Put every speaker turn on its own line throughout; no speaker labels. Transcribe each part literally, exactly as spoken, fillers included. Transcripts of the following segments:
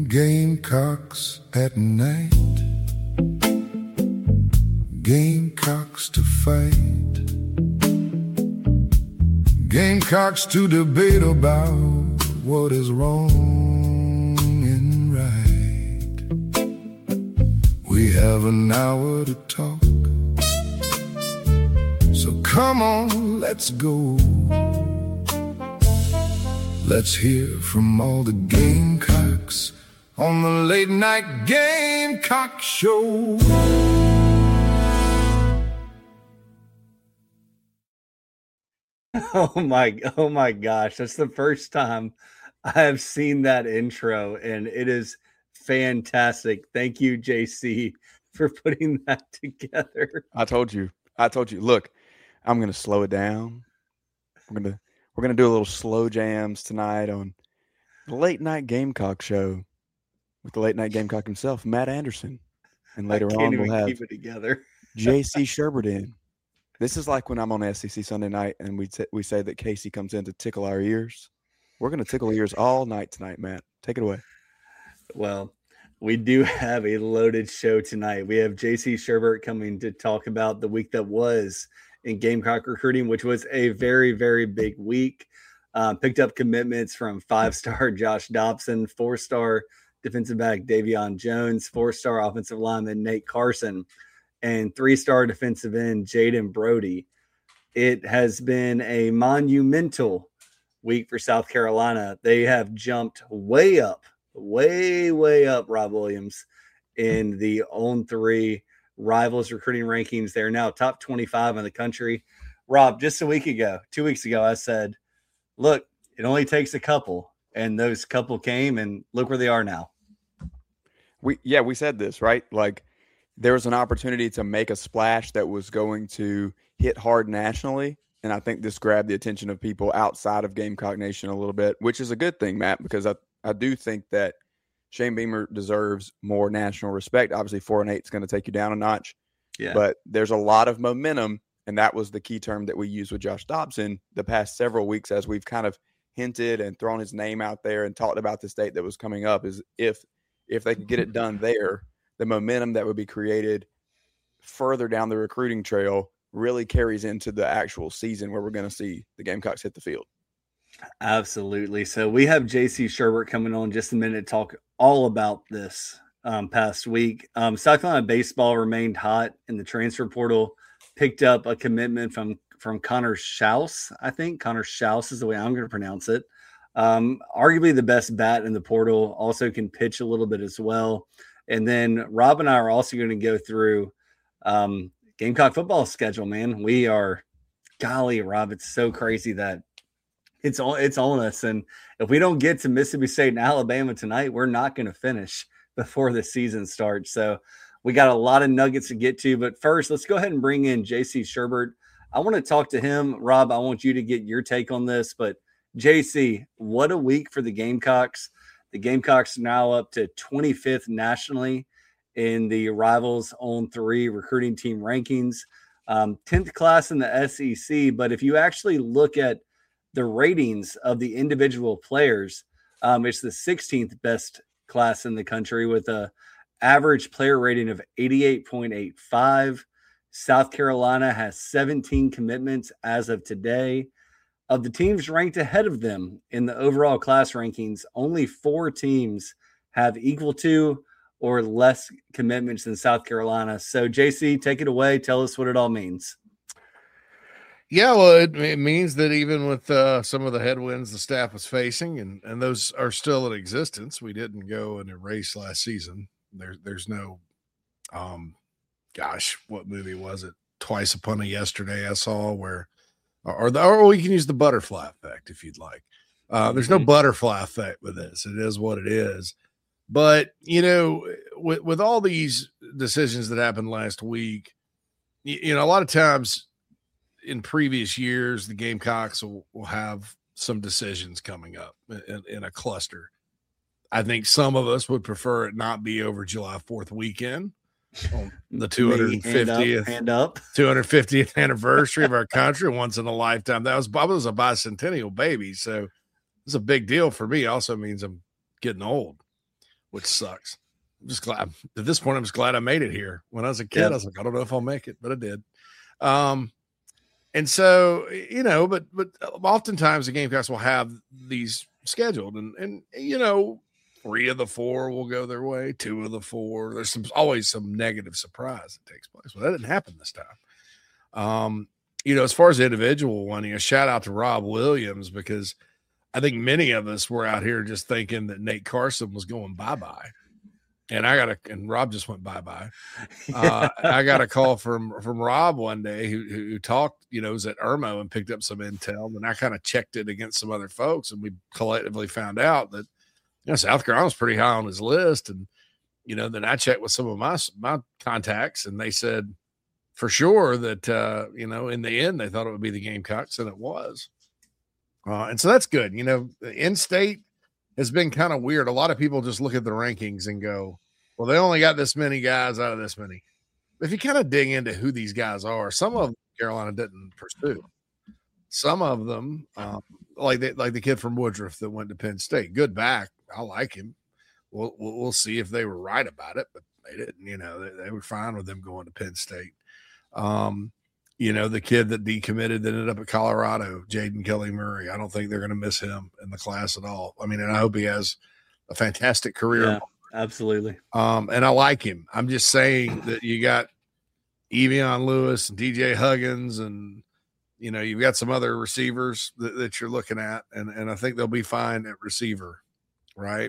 Gamecocks at night, Gamecocks to fight, Gamecocks to debate about what is wrong and right. We have an hour to talk, so come on, let's go. Let's hear from all the Gamecocks on the Late Night Gamecock Show.
Oh my, oh my gosh. That's the first time I have seen that intro, and it is fantastic. Thank you, J C, for putting that together.
I told you. I told you. Look, I'm going to slow it down. We're going to we're going to do a little slow jams tonight on the Late Night Gamecock Show with the Late Night Gamecock himself, Matt Anderson. And later on we'll have
keep it together.
J C Sherbert in. This is like when I'm on S E C Sunday night and we t- we say that Casey comes in to tickle our ears. We're going to tickle ears all night tonight, Matt. Take it away.
Well, we do have a loaded show tonight. We have J C Sherbert coming to talk about the week that was in Gamecock recruiting, which was a very, very big week. Uh, picked up commitments from five-star Josh Dobson, four-star defensive back Davion Jones, four-star offensive lineman Nate Carson, and three-star defensive end Jaden Brody. It has been a monumental week for South Carolina. They have jumped way up, way, way up, Rob Williams, in the on three Rivals recruiting rankings. They're now top twenty-five in the country. Rob, just a week ago, two weeks ago, I said, look, it only takes a couple, and those couple came, and look where they are now.
We yeah, we said this, right? Like, there was an opportunity to make a splash that was going to hit hard nationally, and I think this grabbed the attention of people outside of Gamecock Nation a little bit, which is a good thing, Matt, because I, I do think that Shane Beamer deserves more national respect. Obviously, four and eight is going to take you down a notch.
Yeah.
But there's a lot of momentum, and that was the key term that we used with Josh Dobson the past several weeks as we've kind of hinted and thrown his name out there and talked about this date that was coming up, is if if they could get it done there, the momentum that would be created further down the recruiting trail really carries into the actual season where we're going to see the Gamecocks hit the field.
Absolutely. So we have J C Sherbert coming on just a minute to talk all about this um, past week. Um, South Carolina baseball remained hot in the transfer portal, picked up a commitment from, from Connor Schaus. I think Connor Schaus is the way I'm going to pronounce it. Um, arguably the best bat in the portal, also can pitch a little bit as well. And then Rob and I are also going to go through um, Gamecock football schedule, man. We are, golly, Rob, it's so crazy that it's all it's on us. And if we don't get to Mississippi State and Alabama tonight, we're not going to finish before the season starts. So we got a lot of nuggets to get to. But first, let's go ahead and bring in J C Sherbert. I want to talk to him. Rob, I want you to get your take on this. But J C, what a week for the Gamecocks. The Gamecocks now up to twenty-fifth nationally in the Rivals on three recruiting team rankings, um, tenth class in the S E C. But if you actually look at the ratings of the individual players, um, it's the sixteenth best class in the country with a average player rating of eighty-eight point eight five. South Carolina has seventeen commitments as of today. Of the teams ranked ahead of them in the overall class rankings, only four teams have equal to or less commitments than South Carolina. So, J C, take it away. Tell us what it all means.
Yeah, well, it, it means that even with uh, some of the headwinds the staff was facing, and, and those are still in existence, we didn't go and erase last season. There, there's no, um, gosh, what movie was it? Twice Upon a Yesterday I saw where, or, the, or we can use the butterfly effect if you'd like. Uh, there's no butterfly effect with this. It is what it is. But, you know, with, with all these decisions that happened last week, you, you know, a lot of times in previous years, the Gamecocks will, will have some decisions coming up in, in a cluster. I think some of us would prefer it not be over July fourth weekend on the two hundred fiftieth,
hand up,
two hundred fiftieth anniversary of our country, once in a lifetime. That was, I was a bicentennial baby, so it's a big deal for me. Also means I'm getting old, which sucks. I'm just glad at this point. I'm just glad I made it here. When I was a kid,
Yep.
I was like, I don't know if I'll make it, but I did. Um, and so, you know, but, but oftentimes the Gamecocks will have these scheduled and, and, you know, three of the four will go their way, two of the four. There's some always some negative surprise that takes place. Well, that didn't happen this time. Um, you know, as far as the individual one, you know, shout out to Rob Williams, because I think many of us were out here just thinking that Nate Carson was going bye-bye. And I got a, and Rob just went bye-bye. Uh, I got a call from, from Rob one day who, who, who talked, you know, was at Irmo and picked up some intel. And I kind of checked it against some other folks. And we collectively found out that, you know, South Carolina was pretty high on his list. And, you know, then I checked with some of my, my contacts, and they said for sure that, uh, you know, in the end, they thought it would be the Gamecocks, and it was. Uh, and so that's good. You know, in-state has been kind of weird. A lot of people just look at the rankings and go, well, they only got this many guys out of this many. If you kind of dig into who these guys are, some of them Carolina didn't pursue. Some of them, um, like the, like the kid from Woodruff that went to Penn State, good back. I like him. We'll, we'll, we'll see if they were right about it, but they didn't. You know, they, they were fine with them going to Penn State. Um, you know, the kid that decommitted that ended up at Colorado, Jaden Kelly Murray. I don't think they're going to miss him in the class at all. I mean, and I hope he has a fantastic career.
Yeah, absolutely.
Um, and I like him. I'm just saying that you got Evion Lewis and D J Huggins, and, you know, you've got some other receivers that, that you're looking at, and, and I think they'll be fine at receiver, right?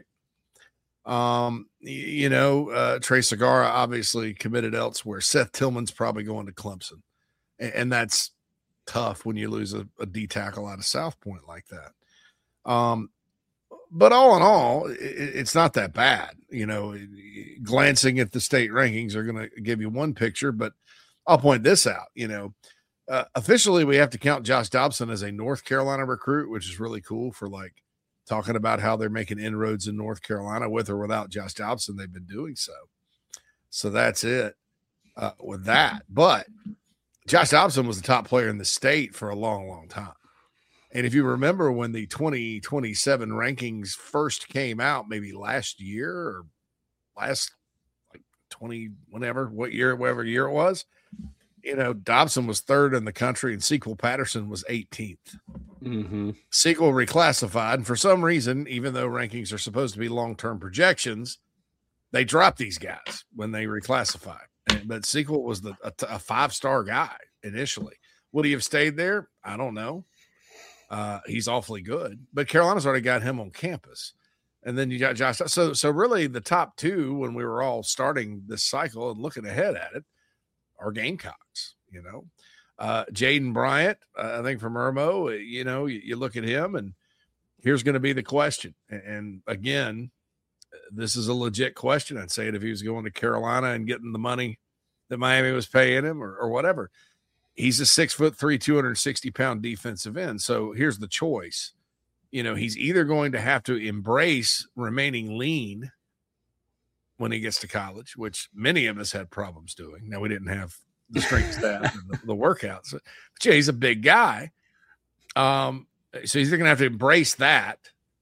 Um, you know, uh, Trey Segura obviously committed elsewhere. Seth Tillman's probably going to Clemson, and, and that's tough when you lose a, a D tackle out of South Point like that. Um, but all in all, it, it's not that bad. You know, glancing at the state rankings are going to give you one picture, but I'll point this out. You know, uh, officially we have to count Josh Dobson as a North Carolina recruit, which is really cool for like talking about how they're making inroads in North Carolina with or without Josh Dobson. They've been doing so. So that's it uh, with that. But Josh Dobson was the top player in the state for a long, long time. And if you remember when the twenty twenty-seven rankings first came out, maybe last year or last like twenty, whenever, what year, whatever year it was, you know, Dobson was third in the country and Sequel Patterson was eighteenth.
Mm-hmm.
Sequel reclassified. And for some reason, even though rankings are supposed to be long-term projections, they dropped these guys when they reclassified. But Sequel was the, a, a five-star guy initially. Would he have stayed there? I don't know. Uh, he's awfully good. But Carolina's already got him on campus. And then you got Josh. So, so really the top two, when we were all starting this cycle and looking ahead at it, are Gamecocks, you know. Uh, Jaden Bryant, uh, I think from Irmo, you know, you, you look at him, and here's going to be the question. And, and again, this is a legit question. I'd say it if he was going to Carolina and getting the money that Miami was paying him or, or whatever. He's a six foot three, two hundred sixty pound defensive end. So here's the choice. You know, he's either going to have to embrace remaining lean when he gets to college, which many of us had problems doing. Now, we didn't have the strength staff and the, the workouts, but yeah, he's a big guy. Um, so he's going to have to embrace that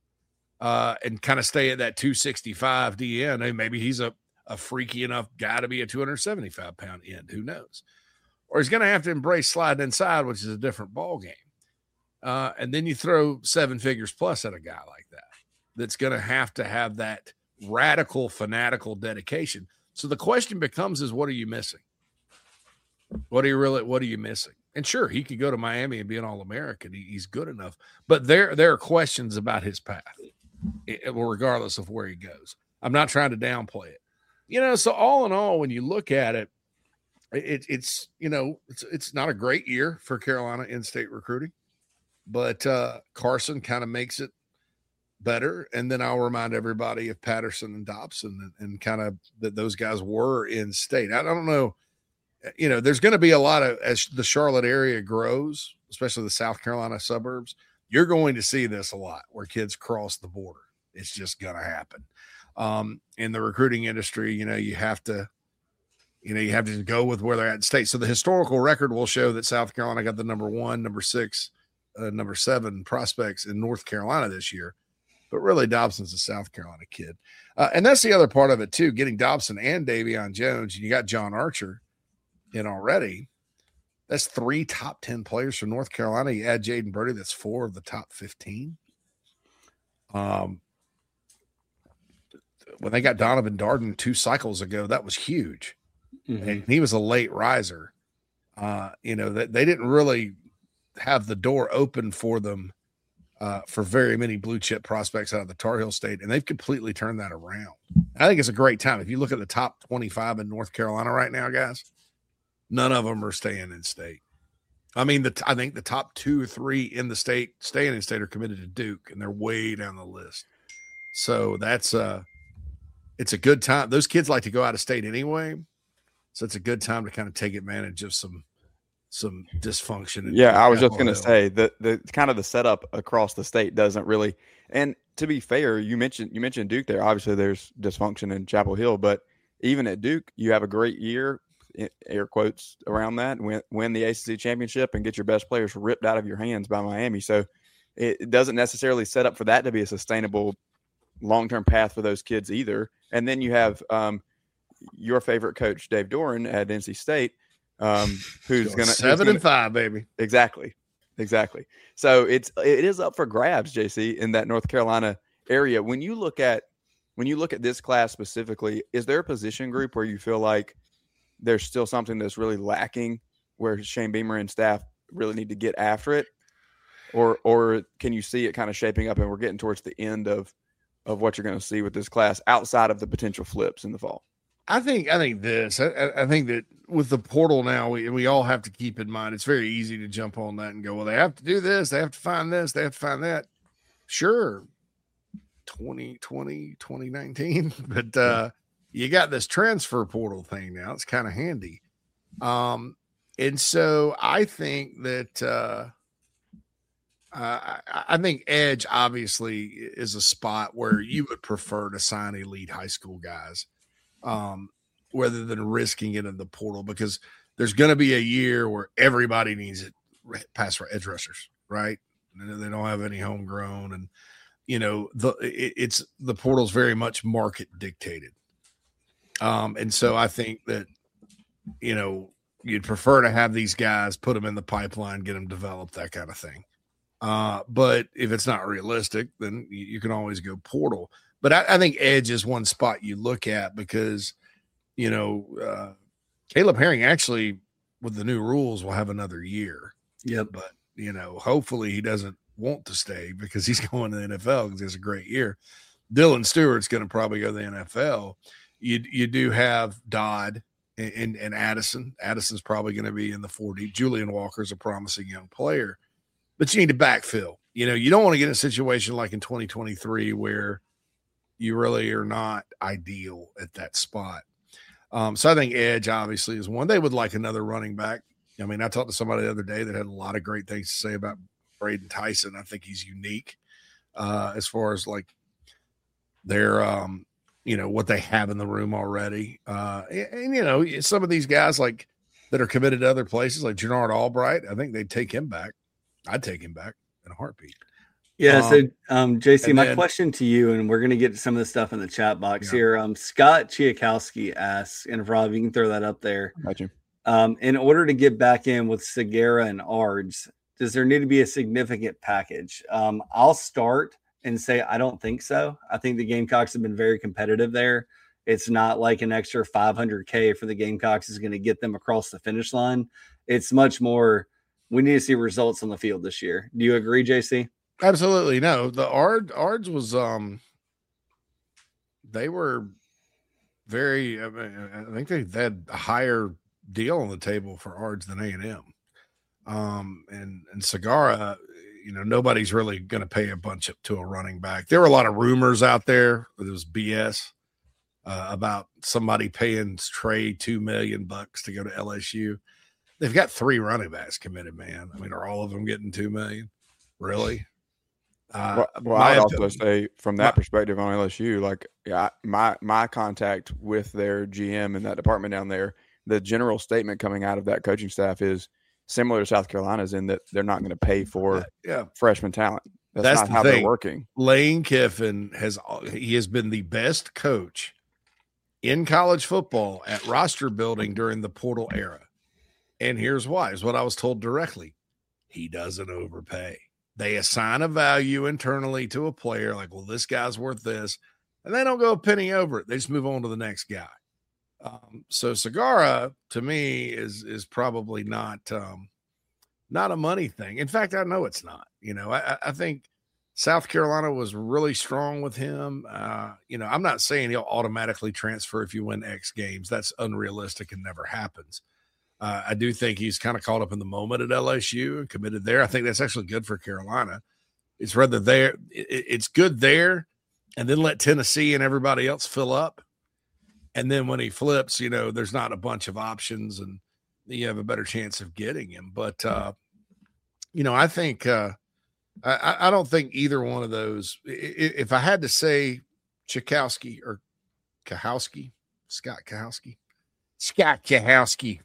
uh, and kind of stay at that two sixty-five D N. And maybe he's a, a freaky enough guy to be a two hundred seventy-five pound end. Who knows? Or he's going to have to embrace sliding inside, which is a different ball game. Uh, and then you throw seven figures plus at a guy like that, that's going to have to have that radical, fanatical dedication. So the question becomes is, what are you missing? What are you really, what are you missing? And sure, he could go to Miami and be an All-American. He, he's good enough, but there, there are questions about his path, it, regardless of where he goes. I'm not trying to downplay it, you know? So all in all, when you look at it, it it's, you know, it's, it's not a great year for Carolina in-state recruiting, but uh, Carson kind of makes it better. And then I'll remind everybody of Patterson and Dobson and, and kind of that those guys were in state. I don't know, you know, there's going to be a lot of, as the Charlotte area grows, especially the South Carolina suburbs, you're going to see this a lot where kids cross the border. It's just going to happen. Um, in the recruiting industry, you know, you have to, you know, you have to go with where they're at in state. So the historical record will show that South Carolina got the number one, number six, uh, number seven prospects in North Carolina this year. but really Dobson's a South Carolina kid. Uh, and that's the other part of it too, getting Dobson and Davion Jones, and you got John Archer in already. That's three top ten players from North Carolina. You add Jaden Birdie, that's four of the top fifteen. Um, when they got Donovan Darden two cycles ago, that was huge. Mm-hmm. And he was a late riser. Uh, you know, that they didn't really have the door open for them uh, for very many blue chip prospects out of the Tar Heel State, and they've completely turned that around. I think it's a great time. If you look at the top twenty-five in North Carolina right now, guys, none of them are staying in state. I mean, the I think the top two or three in the state staying in state are committed to Duke, and they're way down the list. So that's uh it's a good time. Those kids like to go out of state anyway, so it's a good time to kind of take advantage of some some dysfunction.
Yeah, I was just going to say that the kind of the setup across the state doesn't really. And to be fair, you mentioned you mentioned Duke there. Obviously, there's dysfunction in Chapel Hill, but even at Duke, you have a great year. Air quotes around that, win, win the A C C championship and get your best players ripped out of your hands by Miami. So it doesn't necessarily set up for that to be a sustainable long-term path for those kids either. And then you have um, your favorite coach, Dave Doran at N C State, um, who's going to
seven and five, baby.
Exactly. Exactly. So it's, it is up for grabs, J C, in that North Carolina area. When you look at, when you look at this class specifically, is there a position group where you feel like there's still something that's really lacking where Shane Beamer and staff really need to get after it? Or or can you see it kind of shaping up and we're getting towards the end of, of what you're going to see with this class outside of the potential flips in the fall?
I think I think this. I, I think that with the portal now, we, we all have to keep in mind it's very easy to jump on that and go, well, they have to do this, they have to find this, they have to find that. Sure, twenty twenty, twenty nineteen, but uh, you got this transfer portal thing now. It's kind of handy. Um, and so I think that uh, uh, I, I think edge obviously is a spot where you would prefer to sign elite high school guys um, rather than risking it in the portal, because there's going to be a year where everybody needs it pass edge rushers, right? And they don't have any homegrown, and you know the it, it's the portal's very much market dictated. Um, and so I think that, you know, you'd prefer to have these guys, put them in the pipeline, get them developed, that kind of thing. Uh, but if it's not realistic, then you, you can always go portal. But I, I think edge is one spot you look at because, you know, uh, Caleb Herring actually, with the new rules, will have another year.
Yep.
But, you know, hopefully he doesn't want to stay because he's going to the N F L because he has a great year. Dylan Stewart's going to probably go to the N F L. You you do have Dodd and, and, and Addison. Addison's probably going to be in the forty. Julian Walker's a promising young player, but you need to backfill. You know, you don't want to get in a situation like in twenty twenty-three where you really are not ideal at that spot. Um, so I think edge obviously is one. They would like another running back. I mean, I talked to somebody the other day that had a lot of great things to say about Braden Tyson. I think he's unique uh, as far as like their um, – you know, what they have in the room already. Uh, and, and, you know, some of these guys like that are committed to other places like Jernard Albright, I think they'd take him back. I'd take him back in a heartbeat.
Yeah. Um, so, um, J C, my
then,
question to you, and we're going to get to some of the stuff in the chat box
yeah.
here. Um, Scott Chiakowski asks, and Rob, you can throw that up there.
Got you.
Um, in order to get back in with Segura and Ards, does there need to be a significant package? Um, I'll start and say I don't think so. I think the Gamecocks have been very competitive there. It's not like an extra five hundred K for the Gamecocks is going to get them across the finish line. It's much more, we need to see results on the field this year. Do you agree, J C?
Absolutely. No, the Ard Ards was, um, they were very, I, mean, I think they had a higher deal on the table for Ards than A and M. Um, and, and Segura, you know, nobody's really going to pay a bunch up to a running back. There were a lot of rumors out there. It was B S uh, about somebody paying Trey two million bucks to go to L S U. They've got three running backs committed, man. I mean, are all of them getting two million? Really? Uh,
well, well I'd also say from that my, perspective on L S U, like yeah, my my contact with their G M in that department down there, the general statement coming out of that coaching staff is similar to South Carolina's in that they're not going to pay for
yeah.
freshman talent. That's,
That's
not
the
how
thing.
they're working.
Lane Kiffin has he has been the best coach in college football at roster building during the portal era. And here's why, is what I was told directly. He doesn't overpay. They assign a value internally to a player, like, well, this guy's worth this, and they don't go a penny over it. They just move on to the next guy. Um, so Segura, to me, is is probably not um, not a money thing. In fact, I know it's not. You know, I, I think South Carolina was really strong with him. Uh, you know, I'm not saying he'll automatically transfer if you win X games. That's unrealistic and never happens. Uh, I do think he's kind of caught up in the moment at L S U and committed there. I think that's actually good for Carolina. It's rather there. It, it's good there, and then let Tennessee and everybody else fill up. And then when he flips, you know, there's not a bunch of options, and you have a better chance of getting him. But, uh, you know, I think uh, I, I don't think either one of those. If I had to say Chakowski or Kahowski, Scott Kahowski, Scott Kahowski.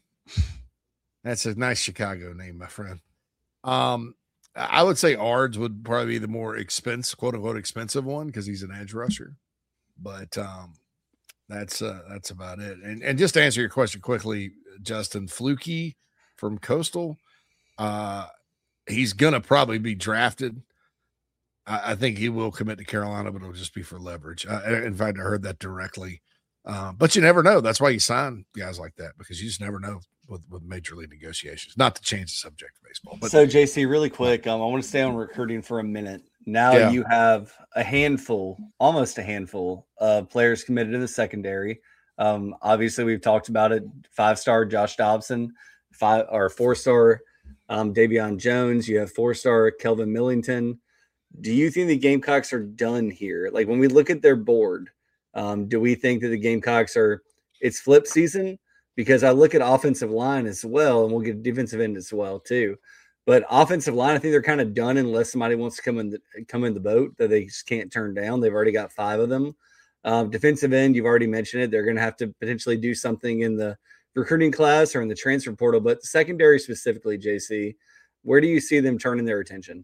That's a nice Chicago name, my friend. Um, I would say Ards would probably be the more expensive, quote unquote, expensive one because he's an edge rusher. But um, that's uh, that's about it. And and just to answer your question quickly, Justin Flukie from Coastal, uh, he's gonna probably be drafted. I, I think he will commit to Carolina, but it'll just be for leverage. Uh, in fact, I heard that directly. Uh, but you never know. That's why you sign guys like that, because you just never know with, with major league negotiations. Not to change the subject of baseball. But
so, J C, really quick, um, I want to stay on recruiting for a minute. Now
Yeah.
you have a handful, almost a handful of players committed in the secondary. Um, obviously, we've talked about it. Five-star Josh Dobson, five or four-star um, Davion Jones. You have four-star Kelvin Millington. Do you think the Gamecocks are done here? Like when we look at their board, um, do we think that the Gamecocks are it's flip season? Because I look at offensive line as well, and we'll get defensive end as well too. But offensive line, I think they're kind of done unless somebody wants to come in the, come in the boat that they just can't turn down. They've already got five of them. Um, defensive end, you've already mentioned it. They're going to have to potentially do something in the recruiting class or in the transfer portal. But secondary specifically, J C, where do you see them turning their attention?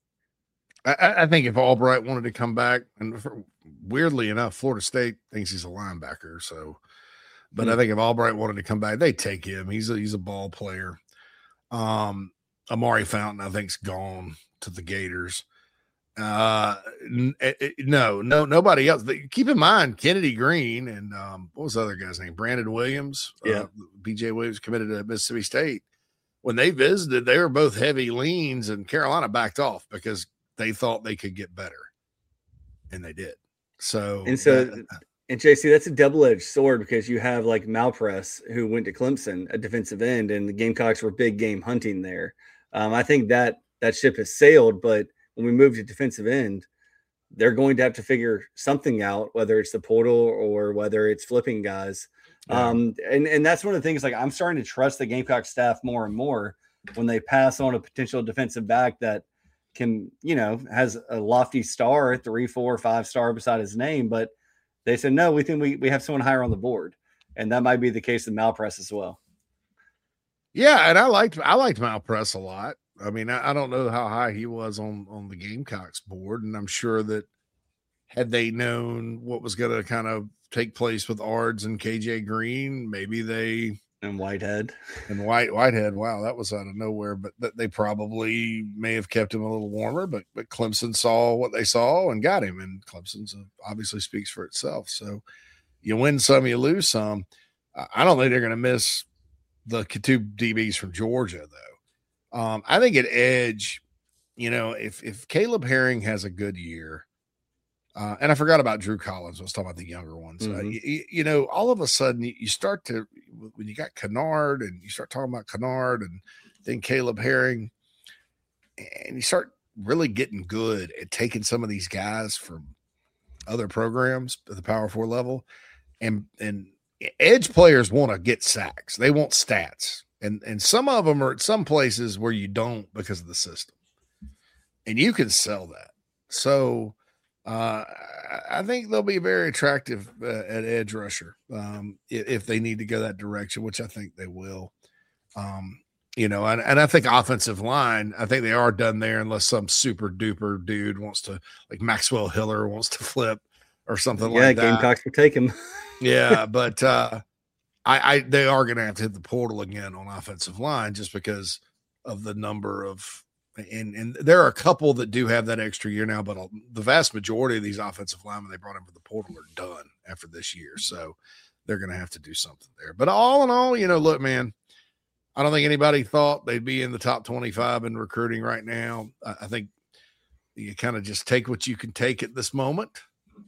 I, I think if Albright wanted to come back, and for, weirdly enough, Florida State thinks he's a linebacker. So, but
Hmm.
I think if Albright wanted to come back, they take him. He's a he's a ball player. Um, Amari Fountain, I think, is gone to the Gators. Uh, n- it- no, no, nobody else. They- Keep in mind, Kennedy Green and um, what was the other guy's name? Brandon Williams.
Yeah.
Uh, B J Williams committed to Mississippi State. When they visited, they were both heavy leans, and Carolina backed off because they thought they could get better, and they did. So,
And so,
that-
and J C, that's a double-edged sword because you have like Malpress who went to Clemson, a defensive end, and the Gamecocks were big game hunting there. Um, I think that that ship has sailed, but when we move to defensive end, they're going to have to figure something out, whether it's the portal or whether it's flipping guys.
Yeah.
Um, and, and that's one of the things, like I'm starting to trust the Gamecock staff more and more when they pass on a potential defensive back that can, you know, has a lofty star, three, four, five star beside his name, but they said, no, we think we, we have someone higher on the board. And that might be the case with Malpress as well.
yeah, and I liked I liked Malpress a lot. I mean, I, I don't know how high he was on on the Gamecocks board, and I'm sure that had they known what was going to kind of take place with Ards and K J Green, maybe they
And Whitehead.
and White Whitehead. Wow, that was out of nowhere, but that they probably may have kept him a little warmer. But but Clemson saw what they saw and got him, and Clemson's uh, obviously speaks for itself. So you win some, you lose some. I I don't think they're going to miss the two D Bs from Georgia, though. Um, I think at edge, you know, if if Caleb Herring has a good year, uh, and I forgot about Drew Collins. I was talking about the younger ones. Uh,
Mhm.
you, you know, all of a sudden you, you start to when you got Kennard and you start talking about Kennard and then Caleb Herring, and you start really getting good at taking some of these guys from other programs at the Power Four level, and and edge players want to get sacks. They want stats. And and some of them are at some places where you don't because of the system. And you can sell that. So uh, I think they'll be very attractive uh, at edge rusher um, if, if they need to go that direction, which I think they will. Um, you know, and, and I think offensive line, I think they are done there unless some super duper dude wants to, like Maxwell Hiller wants to flip or something
yeah,
like that.
Gamecocks will take him.
yeah, but uh, I, I they are going to have to hit the portal again on offensive line just because of the number of and and there are a couple that do have that extra year now, but the vast majority of these offensive linemen they brought in for the portal are done after this year, so they're going to have to do something there. But all in all, you know, look, man, I don't think anybody thought they'd be in the top twenty-five in recruiting right now. I, I think you kind of just take what you can take at this moment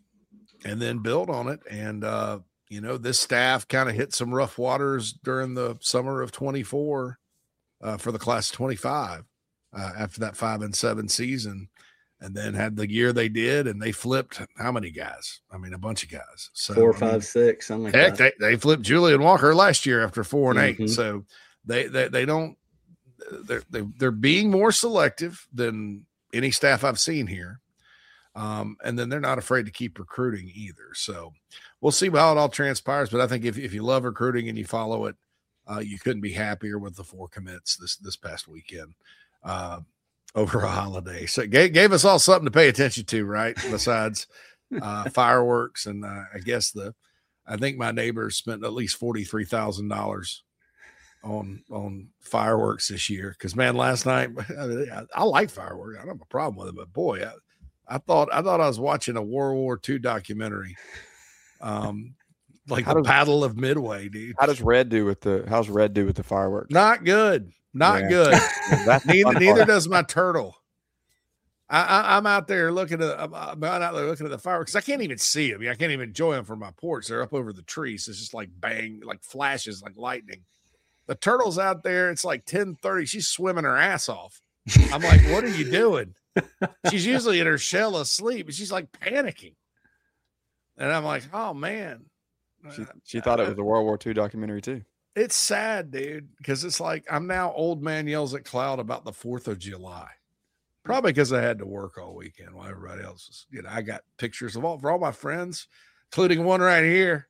and then build on it. And, uh, you know, this staff kind of hit some rough waters during the summer of twenty-four uh, for the class of twenty-five uh, after that five and seven season, and then had the year they did, and they flipped how many guys? I mean, a bunch of guys. So
Four,
I
five,
mean,
six, something like
heck,
that.
they, they flipped Julian Walker last year after four and
Mm-hmm.
eight. So they, they, they don't, they're, they're, they're being more selective than any staff I've seen here. Um, and then they're not afraid to keep recruiting either. So we'll see how it all transpires. But I think if, if you love recruiting and you follow it, uh, you couldn't be happier with the four commits this, this past weekend uh, over a holiday. So it gave, gave us all something to pay attention to, right? Besides uh, fireworks. And uh, I guess the, I think my neighbors spent at least forty-three thousand dollars on, on fireworks this year. Cause man, last night, I, I like fireworks. I don't have a problem with it, but boy, I, I thought I thought I was watching a World War Two documentary, um, like
How
the
does-
Battle of Midway, dude.
How does Red do with the? How's Red do with the fireworks?
Not good, not
Yeah.
good.
That's the
neither
fun
neither
part.
does my turtle. I, I, I'm out there looking at I'm, I'm out there looking at the fireworks. I can't even see them. I can't even enjoy them from my porch. They're up over the trees. It's just like bang, like flashes, like lightning. The turtle's out there. It's like ten thirty. She's swimming her ass off. I'm like, what are you doing? She's usually in her shell asleep, and she's like panicking. And I'm like, oh man.
She, she thought it was a World War Two documentary too.
It's sad, dude, because it's like I'm now old man yells at cloud about the fourth of July. Probably because I had to work all weekend while everybody else was, you know, I got pictures of all for all my friends, including one right here.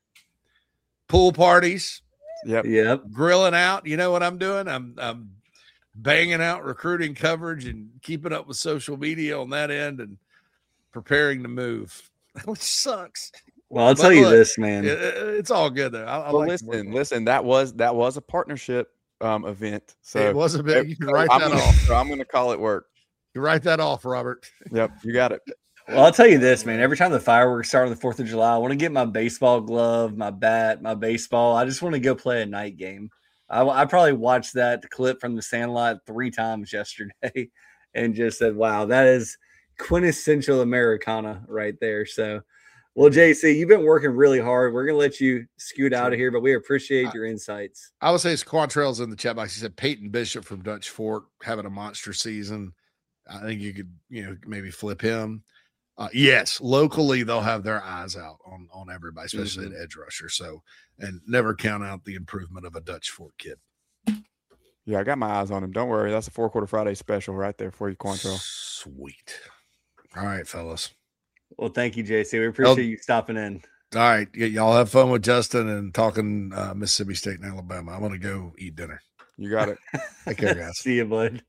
Pool parties,
Yep.
Yep.
grilling out. You know what I'm doing? I'm I'm banging out recruiting coverage and keeping up with social media on that end and preparing to move, which sucks.
Well, I'll
But
tell you
look,
this, man.
It- it's all good though. I, I
Well,
like to work
listen,
on it.
listen. That was that was a partnership um, event. So
it was a bit. You can write
I'm
that
gonna,
off.
so I'm going to call it work.
You write that off, Robert.
Yep, you got it.
Well, I'll tell you this, man. Every time the fireworks start on the fourth of July, I want to get my baseball glove, my bat, my baseball. I just want to go play a night game. I, I probably watched that clip from the Sandlot three times yesterday and just said, wow, that is quintessential Americana right there. So, well, J C, you've been working really hard. We're going to let you scoot out of here, but we appreciate your insights.
I would say it's Quantrell's in the chat box. He said Peyton Bishop from Dutch Fork having a monster season. I think you could, you know, maybe flip him. Uh, yes, locally they'll have their eyes out on on everybody, especially
Mhm.
at edge rusher. So, and never count out the improvement of a Dutch Fork kid.
Yeah, I got my eyes on him. Don't worry. That's a four quarter Friday special right there for you, Quantrell.
Sweet. All right, fellas.
Well, thank you, J C. We appreciate you stopping in.
All right, y- y'all have fun with Justin and talking uh, Mississippi State and Alabama. I'm gonna go eat dinner.
You got it.
Take care, guys.
See you, bud.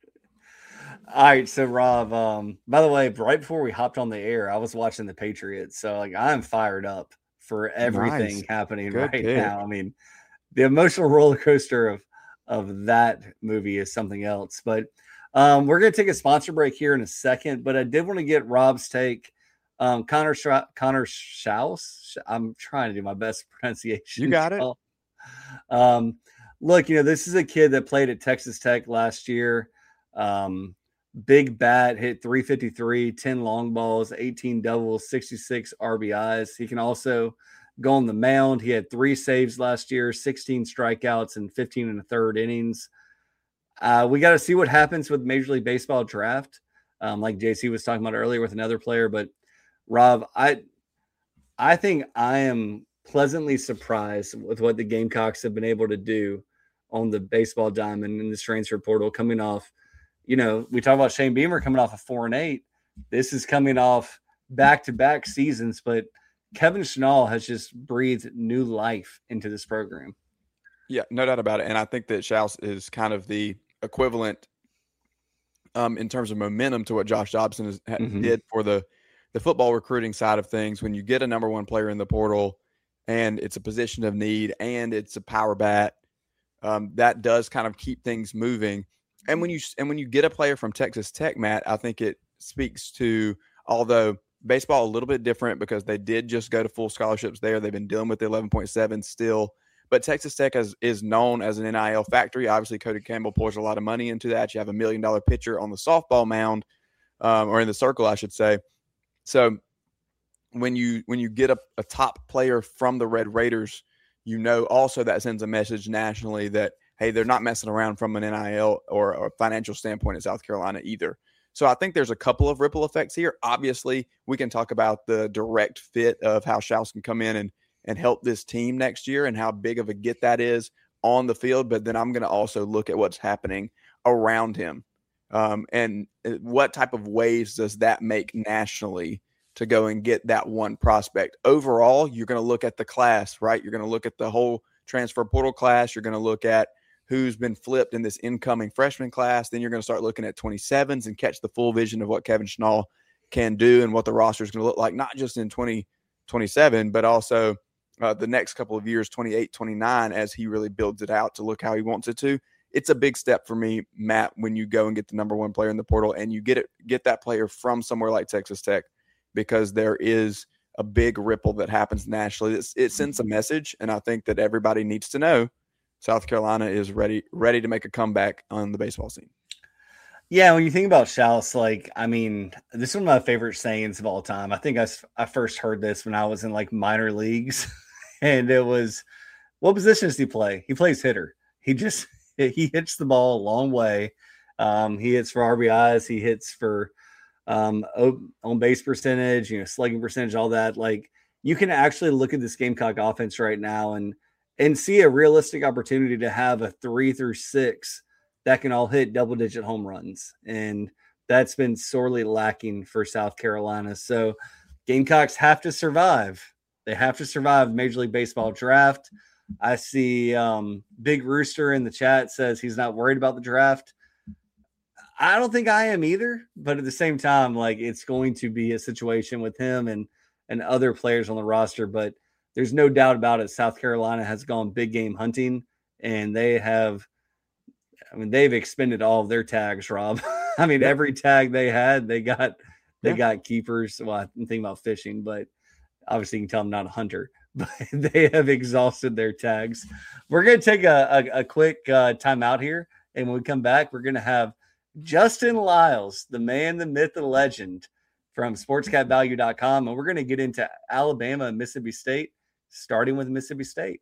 All right, so Rob, um, by the way, right before we hopped on the air, I was watching the Patriots. So like I'm fired up for everything
Nice.
happening
Good
right
pick.
now. I mean, the emotional roller coaster of of that movie is something else. But um, we're gonna take a sponsor break here in a second, but I did want to get Rob's take. Um, Connor Stra- Connor Schaus. I'm trying to do my best pronunciation.
You got it.
Um, look, you know, this is a kid that played at Texas Tech last year. Um, big bat, hit three fifty-three, ten long balls, eighteen doubles, sixty-six R B Is. He can also go on the mound. He had three saves last year, sixteen strikeouts, and fifteen and a third innings. Uh, we got to see what happens with Major League Baseball draft, um, like J C was talking about earlier with another player. But Rob, I, I think I am pleasantly surprised with what the Gamecocks have been able to do on the baseball diamond in this transfer portal coming off. You know, we talk about Shane Beamer coming off a four and eight. This is coming off back-to-back seasons, but Kevin Schnall has just breathed new life into this program.
Yeah, no doubt about it. And I think that Schaus is kind of the equivalent um, in terms of momentum to what Josh Dobson has,
Mm-hmm.
did for the, the football recruiting side of things. When you get a number one player in the portal and it's a position of need and it's a power bat, um, that does kind of keep things moving. And when you and when you get a player from Texas Tech, Matt, I think it speaks to, although baseball a little bit different because they did just go to full scholarships there. They've been dealing with the eleven point seven still. But Texas Tech has, is known as an N I L factory. Obviously, Cody Campbell pours a lot of money into that. You have a million-dollar pitcher on the softball mound, um, or in the circle, I should say. So when you when you get a, a top player from the Red Raiders, you know also that sends a message nationally that, hey, they're not messing around from an N I L or, or financial standpoint in South Carolina either. So I think there's a couple of ripple effects here. Obviously, we can talk about the direct fit of how Schaus can come in and and help this team next year and how big of a get that is on the field. But then I'm going to also look at what's happening around him. Um, and what type of waves does that make nationally to go and get that one prospect? Overall, you're going to look at the class, right? You're going to look at the whole transfer portal class. You're going to look at who's been flipped in this incoming freshman class. Then you're going to start looking at twenty-sevens and catch the full vision of what Kevin Schnall can do and what the roster is going to look like, not just in twenty twenty-seven, but also Uh, the next couple of years, twenty-eight, twenty-nine, as he really builds it out to look how he wants it to. It's a big step for me, Matt, when you go and get the number one player in the portal and you get it, get that player from somewhere like Texas Tech, because there is a big ripple that happens nationally. It's, it sends a message, and I think that everybody needs to know South Carolina is ready ready to make a comeback on the baseball scene.
Yeah, when you think about Schaus, like, I mean, this is one of my favorite sayings of all time. I think I, I first heard this when I was in, like, minor leagues. And it was, what position does he play? He plays hitter. He just, he hits the ball a long way. Um, he hits for R B Is. He hits for um, on base percentage, you know, slugging percentage, all that. Like, you can actually look at this Gamecock offense right now and, and see a realistic opportunity to have a three through six that can all hit double digit home runs. And that's been sorely lacking for South Carolina. So Gamecocks have to survive. They have to survive Major League Baseball draft. I see um, Big Rooster in the chat says he's not worried about the draft. I don't think I am either, but at the same time, like, it's going to be a situation with him and, and other players on the roster, but there's no doubt about it. South Carolina has gone big game hunting, and they have, I mean, they've expended all of their tags, Rob. I mean, every tag they had, they got, they yeah. got keepers. Well, I'm thinking about fishing, but obviously you can tell I'm not a hunter, but they have exhausted their tags. We're going to take a, a, a quick uh, timeout here. And when we come back, we're going to have Justin Lyles, the man, the myth, the legend from sports cat value dot com. And we're going to get into Alabama and Mississippi State, starting with Mississippi State.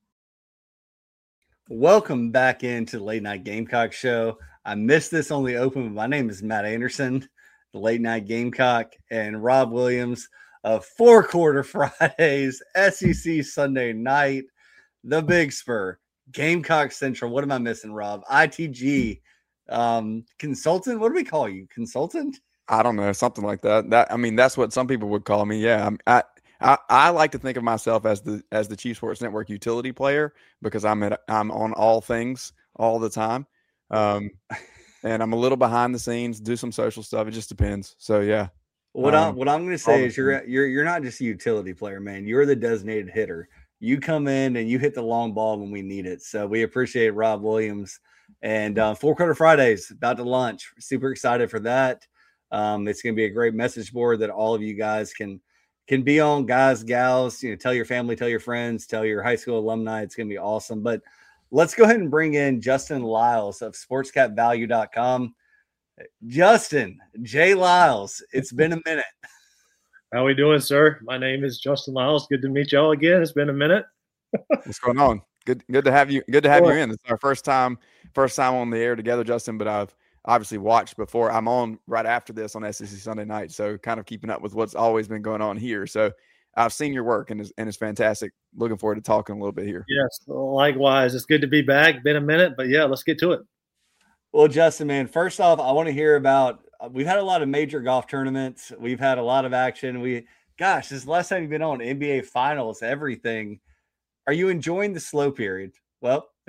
Welcome back into the Late Night Gamecock Show. I missed this on the open, but my name is Matt Anderson, the Late Night Gamecock, and Rob Williams of Four Quarter Fridays, S E C Sunday Night, the Big Spur, Gamecock Central. What am I missing, Rob? I T G um, consultant. What do we call you? Consultant?
I don't know, something like that. That I mean, that's what some people would call me. Yeah, I I, I like to think of myself as the as the Chief Sports Network utility player because I'm at I'm on all things all the time, um, and I'm a little behind the scenes, do some social stuff. It just depends. So yeah.
What
um,
I what I'm going to say is you're you're you're not just a utility player, man. You're the designated hitter. You come in and you hit the long ball when we need it. So we appreciate Rob Williams and uh, Four Quarter Fridays about to launch. Super excited for that. Um, it's going to be a great message board that all of you guys can can be on, guys, gals. You know, tell your family, tell your friends, tell your high school alumni. It's going to be awesome. But let's go ahead and bring in Justin Lyles of sports cat value dot com. Justin, Jay Lyles, it's been a minute.
How we doing, sir? My name is Justin Lyles. Good to meet y'all again. It's been a minute.
What's going on? Good, good to have you. Good to have you in. It's our first time, first time on the air together, Justin. But I've obviously watched before. I'm on right after this on S E C Sunday Night, so kind of keeping up with what's always been going on here. So I've seen your work, and it's, and it's fantastic. Looking forward to talking a little bit here.
Yes, likewise. It's good to be back. Been a minute, but yeah, let's get to it.
Well, Justin, man, first off, I want to hear about, we've had a lot of major golf tournaments. We've had a lot of action. We, gosh, this is the last time you've been on N B A finals, everything. Are you enjoying the slow period? Well,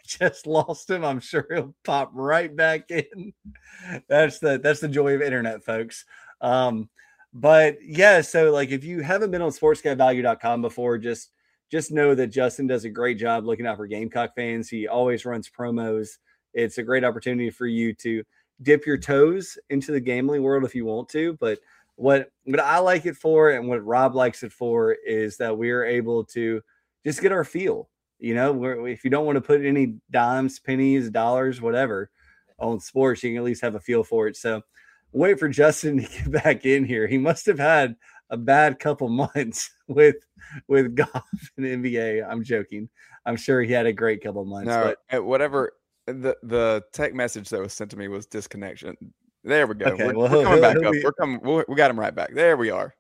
just lost him. I'm sure he'll pop right back in. That's the that's the joy of internet, folks. Um, but yeah, so like if you haven't been on sports guy value dot com before, just just know that Justin does a great job looking out for Gamecock fans. He always runs promos. It's a great opportunity for you to dip your toes into the gambling world if you want to. But what, what I like it for and what Rob likes it for is that we are able to just get our feel. You know, we're, if you don't want to put any dimes, pennies, dollars, whatever on sports, you can at least have a feel for it. So wait for Justin to get back in here. He must have had a bad couple months with with golf and N B A. I'm joking. I'm sure he had a great couple months.
No,
but
whatever. The the tech message that was sent to me was disconnection. There we go.
Okay,
we're,
well,
we're
he'll,
coming back
he'll
up.
be...
We're coming. We're, we got him right back. There we are.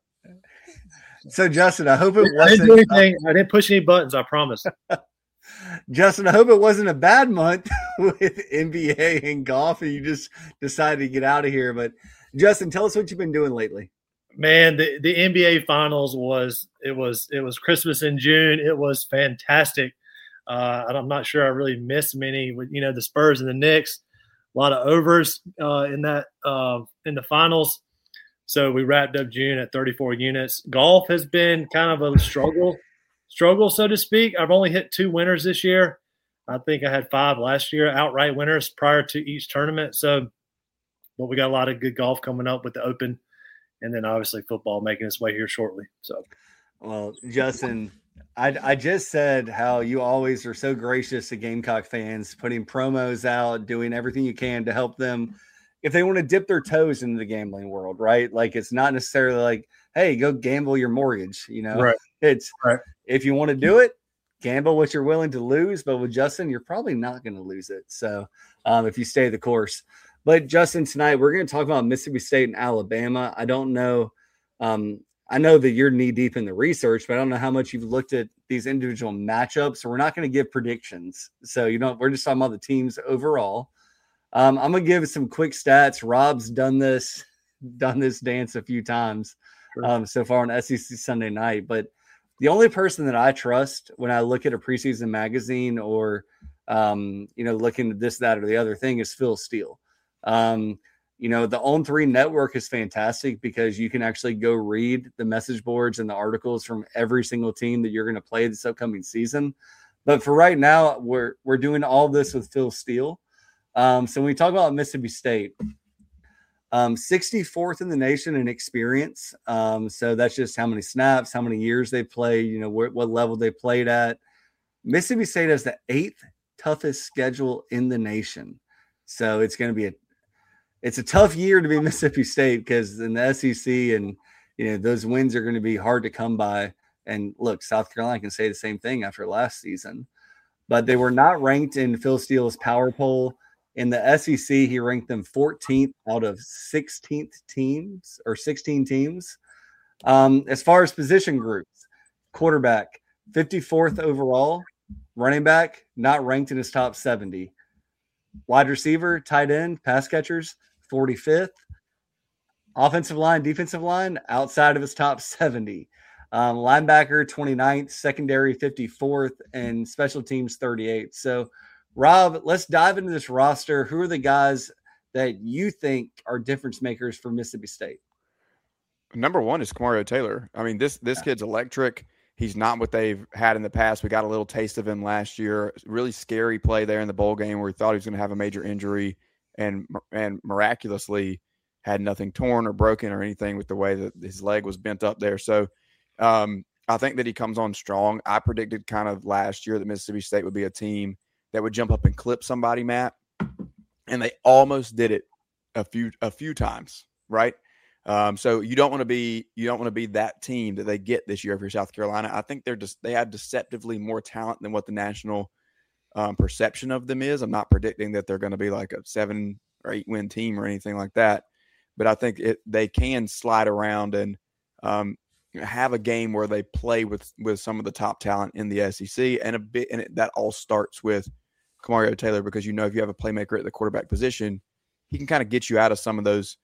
So Justin, I hope it
I didn't do
wasn't.
anything. I didn't push any buttons. I promise.
Justin, I hope it wasn't a bad month with N B A and golf, and you just decided to get out of here. But Justin, tell us what you've been doing lately.
Man, the, the N B A Finals was it was it was Christmas in June. It was fantastic. Uh, and I'm not sure I really missed many with, you know, the Spurs and the Knicks, a lot of overs uh, in that uh, in the finals. So we wrapped up June at thirty-four units. Golf has been kind of a struggle, struggle, so to speak. I've only hit two winners this year. I think I had five last year, outright winners prior to each tournament. So, but we got a lot of good golf coming up with the Open, and then obviously football making its way here shortly. So,
well, Justin, I, I just said how you always are so gracious to Gamecock fans, putting promos out, doing everything you can to help them if they want to dip their toes into the gambling world, right? Like it's not necessarily like, hey, go gamble your mortgage, you know?
Right.
It's
right.
If you want to do it, gamble what you're willing to lose. But with Justin, you're probably not going to lose it. So um, if you stay the course. But Justin, tonight we're going to talk about Mississippi State and Alabama. I don't know. Um, I know that you're knee deep in the research, but I don't know how much you've looked at these individual matchups. So we're not going to give predictions. So, you know, we're just talking about the teams overall. Um, I'm going to give some quick stats. Rob's done this, done this dance a few times um, so far on S E C Sunday Night. But the only person that I trust when I look at a preseason magazine or, um, you know, looking at this, that, or the other thing is Phil Steele. Um, you know, the On three network is fantastic because you can actually go read the message boards and the articles from every single team that you're going to play this upcoming season. But for right now, we're we're doing all this with Phil Steele. Um, so when we talk about Mississippi State, um, sixty-fourth in the nation in experience. Um, so that's just how many snaps, how many years they played, you know, wh- what level they played at. Mississippi State has the eighth toughest schedule in the nation. So it's going to be a It's a tough year to be Mississippi State because in the S E C and, you know, those wins are going to be hard to come by. And look, South Carolina can say the same thing after last season, but they were not ranked in Phil Steele's power poll. In the S E C, he ranked them fourteenth out of sixteenth teams or sixteen teams. Um, as far as position groups, quarterback, fifty-fourth overall, running back, not ranked in his top seventy. Wide receiver, tight end, pass catchers, forty-fifth. Offensive line, defensive line, outside of his top seventy. Um, linebacker, twenty-ninth. Secondary, fifty-fourth. And special teams, thirty-eighth. So, Rob, let's dive into this roster. Who are the guys that you think are difference makers for Mississippi State?
Number one is Kamario Taylor. I mean, this this yeah. kid's electric. He's not what they've had in the past. We got a little taste of him last year. Really scary play there in the bowl game where he thought he was going to have a major injury and and miraculously had nothing torn or broken or anything with the way that his leg was bent up there. So um, I think that he comes on strong. I predicted kind of last year that Mississippi State would be a team that would jump up and clip somebody, Matt, and they almost did it a few a few times, right? Um, so you don't want to be you don't want to be that team that they get this year if you're South Carolina. I think they're just they have deceptively more talent than what the national um, perception of them is. I'm not predicting that they're going to be like a seven or eight win team or anything like that, but I think it they can slide around and um, have a game where they play with with some of the top talent in the S E C, and a bit and it, that all starts with Kamario Taylor, because you know if you have a playmaker at the quarterback position, he can kind of get you out of some of those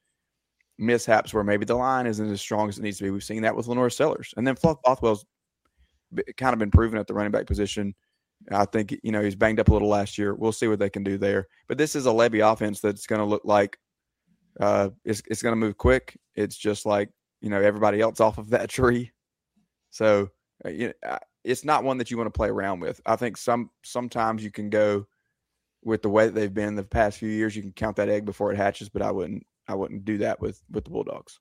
mishaps where maybe the line isn't as strong as it needs to be. We've seen that with Lenore Sellers. And then Fluff Bothwell's kind of been proven at the running back position I think, you know, he's banged up a little last year. We'll see what they can do there. But this is a Lebby offense that's going to look like uh, it's, it's going to move quick. It's just like, you know, everybody else off of that tree. So, uh, you know, it's not one that you want to play around with. I think some sometimes you can go with the way that they've been the past few years. You can count that egg before it hatches, but I wouldn't I wouldn't do that with, with the Bulldogs.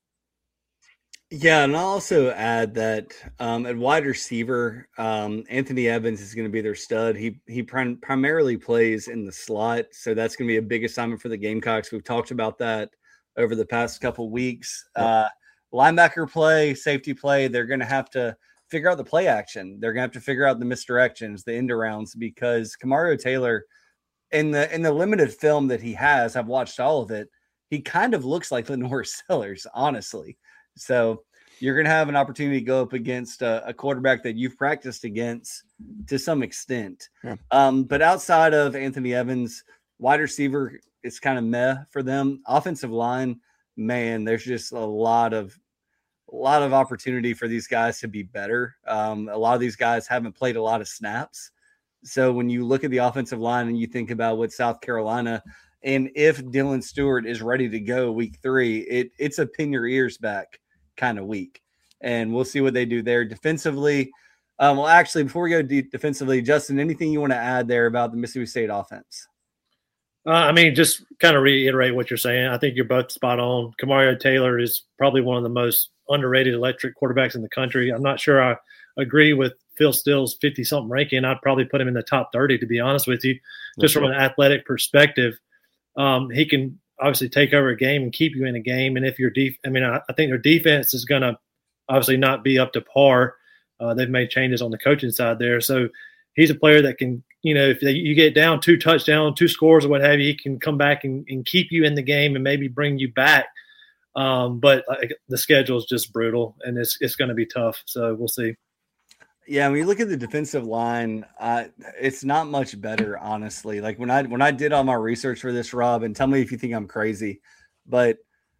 Yeah, and I'll also add that um, at wide receiver, um, Anthony Evans is going to be their stud. He he prim- primarily plays in the slot, so that's going to be a big assignment for the Gamecocks. We've talked about that over the past couple weeks. Yep. Uh, linebacker play, safety play, they're going to have to figure out the play action. They're going to have to figure out the misdirections, the end arounds, because Kamario Taylor, in the in the limited film that he has, I've watched all of it, he kind of looks like Lenore Sellers, honestly. So you're going to have an opportunity to go up against a, a quarterback that you've practiced against to some extent. Yeah. Um, but outside of Anthony Evans, wide receiver, it's kind of meh for them. Offensive line, man, there's just a lot of a lot of opportunity for these guys to be better. Um, a lot of these guys haven't played a lot of snaps. So when you look at the offensive line and you think about what South Carolina, and if Dylan Stewart is ready to go week three, it it's a pin your ears back kind of week. And we'll see what they do there defensively. Um, well, actually, before we go deep defensively, Justin, anything you want to add there about the Mississippi State offense?
Uh, I mean, just kind of reiterate what you're saying. I think you're both spot on. Kamario Taylor is probably one of the most underrated electric quarterbacks in the country. I'm not sure I agree with Phil Steele's fifty-something ranking. I'd probably put him in the top thirty, to be honest with you, just from an athletic perspective. Um, he can obviously take over a game and keep you in a game. And if your def- I mean, I, I think their defense is going to obviously not be up to par. Uh, they've made changes on the coaching side there. So he's a player that can, you know, if they, you get down two touchdowns, two scores or what have you, he can come back and, and keep you in the game and maybe bring you back. Um, but like, the schedule is just brutal and it's, it's going to be tough. So we'll see.
Yeah, when you look at the defensive line, uh, it's not much better, honestly. Like when I when I did all my research for this, Rob, and tell me if you think I'm crazy, but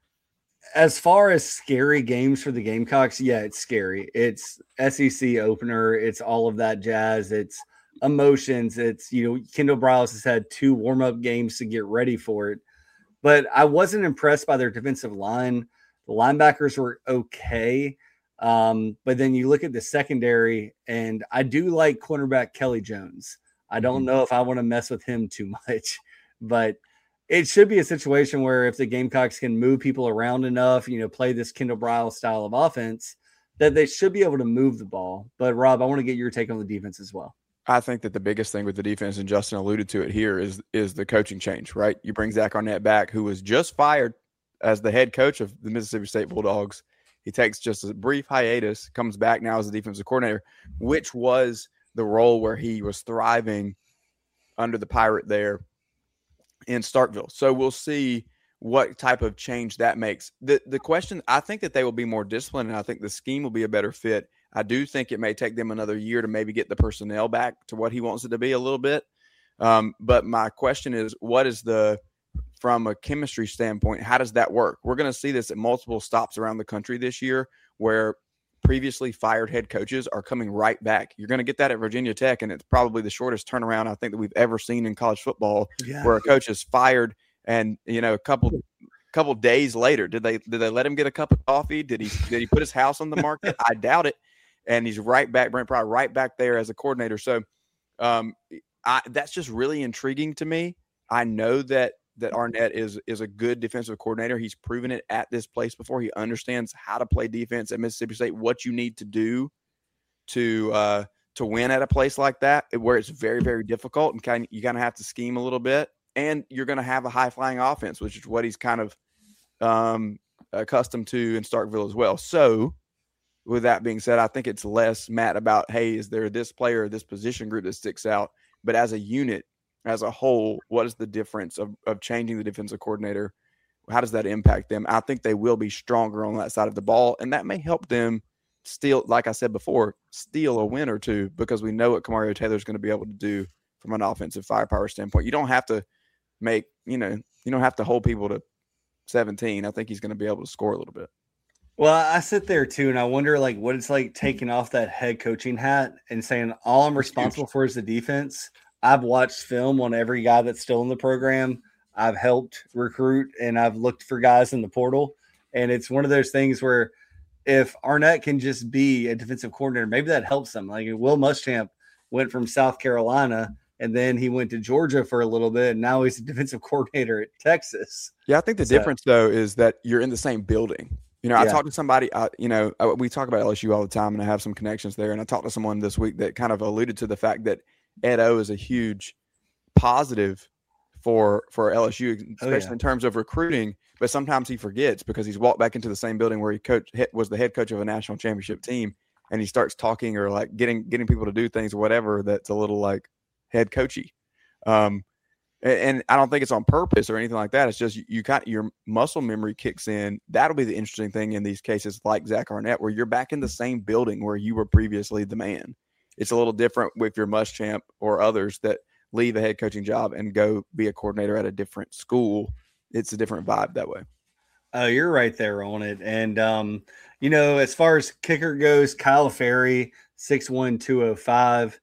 as far as scary games for the Gamecocks, yeah, it's scary. It's S E C opener. It's all of that jazz. It's emotions. It's, you know, Kendall Briles has had two warm-up games to get ready for it. But I wasn't impressed by their defensive line. The linebackers were okay. Um, but then you look at the secondary, and I do like cornerback Kelly Jones. I don't know if I want to mess with him too much, but it should be a situation where if the Gamecocks can move people around enough, you know, play this Kendall Briles style of offense, that they should be able to move the ball. But Rob, I want to get your take on the defense as well.
I think that the biggest thing with the defense, and Justin alluded to it here, is is the coaching change, right? You bring Zach Arnett back, who was just fired as the head coach of the Mississippi State Bulldogs. He takes just a brief hiatus, comes back now as the defensive coordinator, which was the role where he was thriving under the Pirate there in Starkville. So we'll see what type of change that makes. The the question, I think that they will be more disciplined, and I think the scheme will be a better fit. I do think it may take them another year to maybe get the personnel back to what he wants it to be a little bit. Um, but my question is, what is the – from a chemistry standpoint, how does that work? We're going to see this at multiple stops around the country this year where previously fired head coaches are coming right back. You're going to get that at Virginia Tech, and it's probably the shortest turnaround I think that we've ever seen in college football, yeah. where a coach is fired and, you know, a couple couple days later, did they did they let him get a cup of coffee? Did he did he put his house on the market? I doubt it. And he's right back, Brent Pry, right back there as a coordinator. So um, I, that's just really intriguing to me. I know that that Arnett is is a good defensive coordinator. He's proven it at this place before. He understands how to play defense at Mississippi State, what you need to do to uh, to win at a place like that, where it's very, very difficult and kind of, you kind of have to scheme a little bit. And you're going to have a high-flying offense, which is what he's kind of um, accustomed to in Starkville as well. So with that being said, I think it's less, Matt, about, hey, is there this player or this position group that sticks out? But as a unit, as a whole, what is the difference of, of changing the defensive coordinator? How does that impact them? I think they will be stronger on that side of the ball, and that may help them steal, like I said before, steal a win or two, because we know what Kamario Taylor is going to be able to do from an offensive firepower standpoint. You don't have to make, you know, you don't have to hold people to seventeen. I think he's going to be able to score a little bit.
Well, I sit there too, and I wonder like what it's like taking off that head coaching hat and saying all I'm responsible for is the defense. I've watched film on every guy that's still in the program. I've helped recruit, and I've looked for guys in the portal. And it's one of those things where if Arnett can just be a defensive coordinator, maybe that helps them. Like Will Muschamp went from South Carolina, and then he went to Georgia for a little bit, and now he's a defensive coordinator at Texas.
Yeah, I think the
so,
difference, though, is that you're in the same building. You know, I
Yeah.
talked to somebody, uh, you know, uh, we talk about L S U all the time, and I have some connections there. And I talked to someone this week that kind of alluded to the fact that Ed O is a huge positive for for L S U, especially
Oh, yeah.
in terms of recruiting. But sometimes he forgets because he's walked back into the same building where he coach was the head coach of a national championship team, and he starts talking or like getting getting people to do things or whatever that's a little like head coachy. Um, and, and I don't think it's on purpose or anything like that. It's just you, you got your muscle memory kicks in. That'll be the interesting thing in these cases like Zach Arnett, where you're back in the same building where you were previously the man. It's a little different with your Muschamp or others that leave a head coaching job and go be a coordinator at a different school. It's a different vibe that way.
Oh, you're right there on it. And, um, you know, as far as kicker goes, Kyle Ferry, six one, two oh five,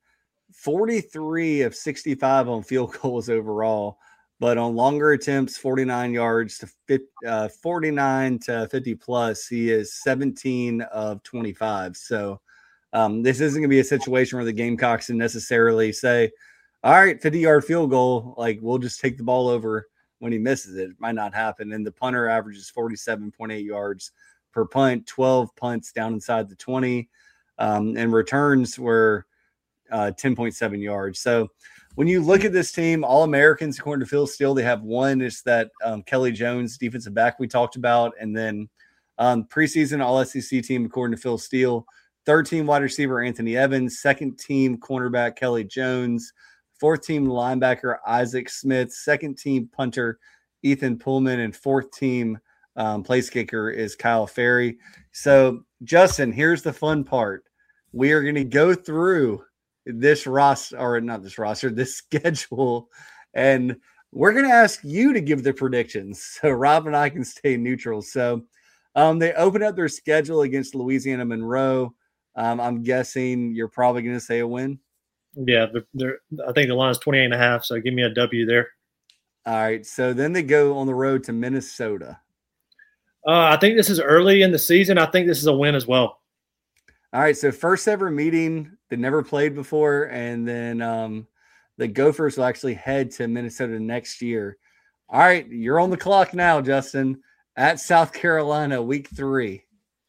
forty-three of sixty-five on field goals overall, but on longer attempts, forty-nine yards to fifty, uh, forty-nine to fifty plus, he is seventeen of twenty-five. So um, this isn't going to be a situation where the Gamecocks can necessarily say, all right, fifty-yard field goal, like we'll just take the ball over when he misses it. It might not happen. And the punter averages forty-seven point eight yards per punt, twelve punts down inside the twenty, um, and returns were uh, ten point seven yards. So when you look at this team, all Americans, according to Phil Steele, they have one. It's that um, Kelly Jones defensive back we talked about. And then um, preseason all S E C team, according to Phil Steele, third team wide receiver Anthony Evans, second team cornerback Kelly Jones, fourth team linebacker Isaac Smith, second team punter Ethan Pullman, and fourth team um, place kicker is Kyle Ferry. So, Justin, here's the fun part. We are going to go through this roster, or not this roster, this schedule, and we're going to ask you to give the predictions so Rob and I can stay neutral. So, um, they open up their schedule against Louisiana Monroe. Um, I'm guessing you're probably going to say a win.
Yeah, they're, they're, I think the line is twenty-eight and a half, so give me a W there.
All right, so then they go on the road to Minnesota.
Uh, I think this is early in the season. I think this is a win as well.
All right, so first ever meeting, they never played before, and then um, the Gophers will actually head to Minnesota next year. All right, you're on the clock now, Justin, at South Carolina, week three.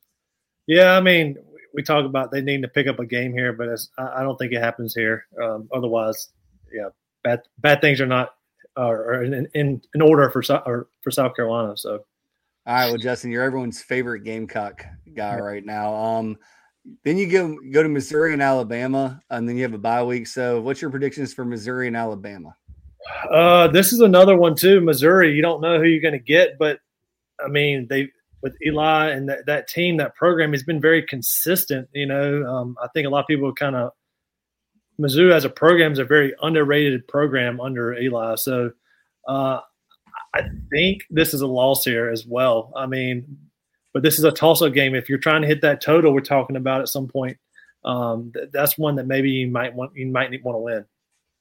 Yeah, I mean, we talk about they need to pick up a game here, but it's, I don't think it happens here. Um, otherwise, yeah, bad bad things are not are in, in in order for or for South Carolina. So,
all right, well, Justin, you're everyone's favorite Gamecock guy
yeah.
right now. Um, then you go go to Missouri and Alabama, and then you have a bye week. So, what's your predictions for Missouri and Alabama?
Uh, this is another one too. Missouri, you don't know who you're going to get, but I mean they. With Eli and that, that team, that program has been very consistent. You know, um, I think a lot of people kind of Mizzou as a program is a very underrated program under Eli. So uh, I think this is a loss here as well. I mean, but this is a toss-up game. If you're trying to hit that total we're talking about at some point, um, th- that's one that maybe you might want you might want to win.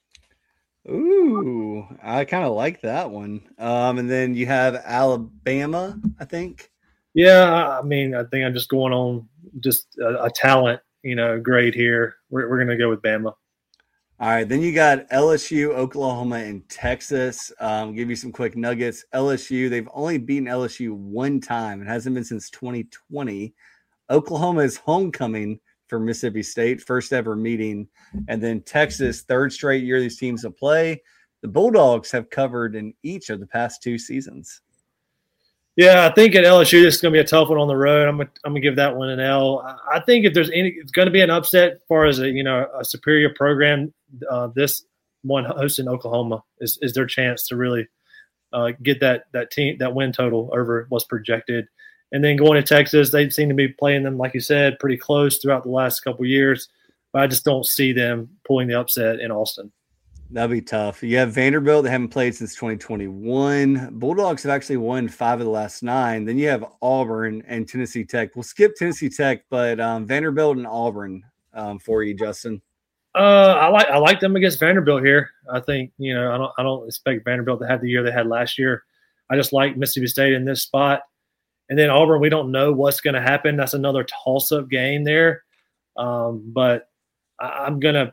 Ooh, I kind of like that one. Um, and then you have Alabama, I think.
Yeah, I mean, I think I'm just going on just a, a talent, you know, grade here. We're we're going to go with Bama.
All right, then you got L S U, Oklahoma, and Texas. Um, give you some quick nuggets. L S U, they've only beaten L S U one time. It hasn't been since twenty twenty. Oklahoma is homecoming for Mississippi State, first ever meeting. And then Texas, third straight year these teams will play. The Bulldogs have covered in each of the past two seasons.
Yeah, I think at L S U this is going to be a tough one on the road. I'm gonna, I'm gonna give that one an L. I think if there's any, it's going to be an upset as far as a you know a superior program. Uh, this one hosting Oklahoma is, is their chance to really uh, get that that team that win total over what's projected. And then going to Texas, they seem to be playing them like you said pretty close throughout the last couple of years. But I just don't see them pulling the upset in Austin.
That'd be tough. You have Vanderbilt that haven't played since twenty twenty-one. Bulldogs have actually won five of the last nine. Then you have Auburn and Tennessee Tech. We'll skip Tennessee Tech, but um, Vanderbilt and Auburn um, for you, Justin.
Uh, I like I like them against Vanderbilt here. I think you know I don't I don't expect Vanderbilt to have the year they had last year. I just like Mississippi State in this spot, and then Auburn. We don't know what's going to happen. That's another toss-up game there. Um, but I, I'm gonna.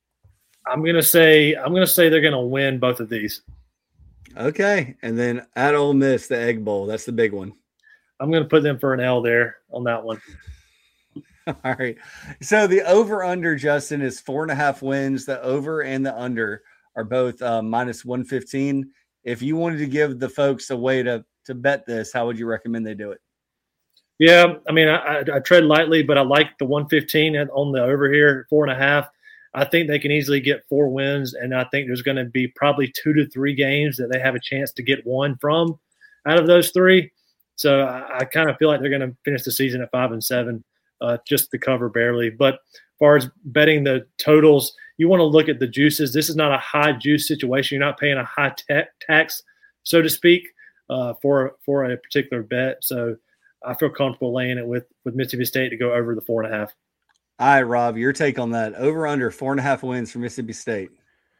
I'm gonna say I'm gonna say they're gonna win both of these.
Okay, and then at Ole Miss, the Egg Bowl. That's the big one.
I'm gonna put them for an L there on that one.
All right. So the over under, Justin, is four and a half wins. The over and the under are both uh, minus one fifteen. If you wanted to give the folks a way to to bet this, how would you recommend they do it?
Yeah, I mean, I, I, I tread lightly, but I like the one fifteen on the over here, four and a half. I think they can easily get four wins, and I think there's going to be probably two to three games that they have a chance to get one from out of those three. So I, I kind of feel like they're going to finish the season at five and seven, uh, just to cover barely. But as far as betting the totals, you want to look at the juices. This is not a high juice situation. You're not paying a high ta- tax, so to speak, uh, for for a particular bet. So I feel comfortable laying it with with Mississippi State to go over the four and a half.
All right, Rob, your take on that. Over under four and a half wins for Mississippi State.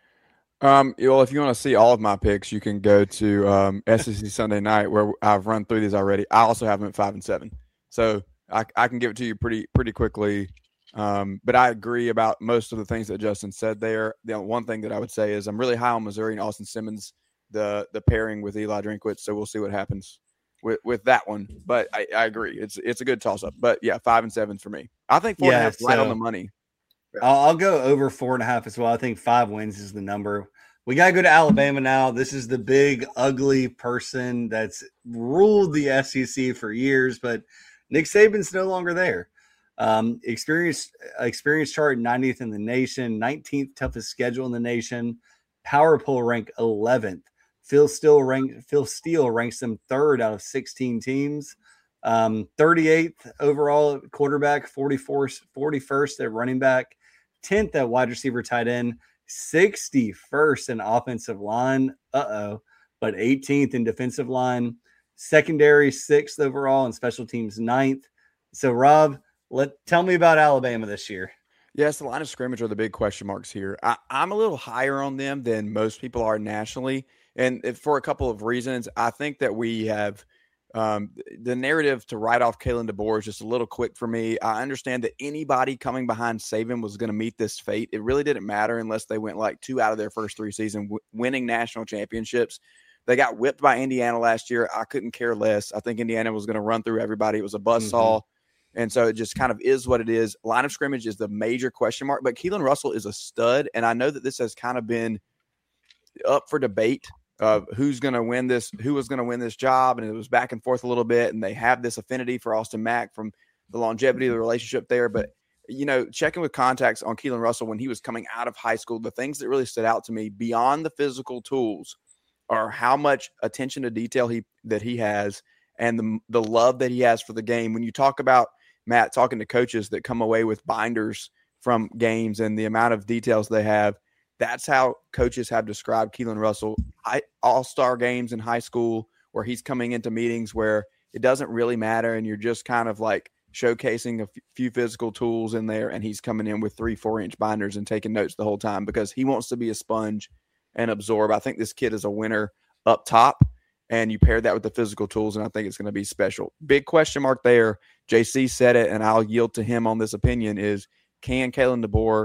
Um, well, if you want to see all of my picks, you can go to um, S E C Sunday Night, where I've run through these already. I also have them at five and seven, so I, I can give it to you pretty pretty quickly. Um, but I agree about most of the things that Justin said there. The one thing that I would say is I'm really high on Missouri and Austin Simmons, the the pairing with Eli Drinkwitz. So we'll see what happens with with that one. But I, I agree, it's it's a good toss up. But yeah, five and seven for me. I think four
Yeah,
and a half is right
so-
on the money.
I'll, I'll go over four and a half as well. I think five wins is the number. We got to go to Alabama now. This is the big, ugly person that's ruled the S E C for years, but Nick Saban's no longer there. Um, experience, experience chart ninetieth in the nation, nineteenth toughest schedule in the nation. Power poll rank eleventh. Phil Steele rank, Phil Steele ranks them third out of sixteen teams. Um, thirty-eighth overall at quarterback, forty-fourth, forty-first at running back, tenth at wide receiver, tight end, sixty-first in offensive line. Uh-oh. But eighteenth in defensive line, secondary, sixth overall, and special teams, ninth. So, Rob, let tell me about Alabama this year.
Yes, the line of scrimmage are the big question marks here. I, I'm a little higher on them than most people are nationally, and if, for a couple of reasons. I think that we have um, the narrative to write off Kalen DeBoer is just a little quick for me. I understand that anybody coming behind Saban was going to meet this fate. It really didn't matter unless they went like two out of their first three seasons w- winning national championships. They got whipped by Indiana last year. I couldn't care less. I think Indiana was going to run through everybody. It was a buzzsaw. Mm-hmm. And so it just kind of is what it is. Line of scrimmage is the major question mark, but Keelan Russell is a stud. And I know that this has kind of been up for debate of who's going to win this, who was going to win this job. And it was back and forth a little bit. And they have this affinity for Austin Mack from the longevity of the relationship there. But, you know, checking with contacts on Keelan Russell when he was coming out of high school, the things that really stood out to me beyond the physical tools are how much attention to detail he that he has and the, the love that he has for the game. When you talk about, Matt, talking to coaches that come away with binders from games and the amount of details they have, that's how coaches have described Keelan Russell. I, all-star games in high school where he's coming into meetings where it doesn't really matter and you're just kind of like showcasing a f- few physical tools in there, and he's coming in with three, four-inch binders and taking notes the whole time because he wants to be a sponge and absorb. I think this kid is a winner up top, and you pair that with the physical tools, and I think it's going to be special. Big question mark there. J C said it, and I'll yield to him on this opinion, is can Kalen DeBoer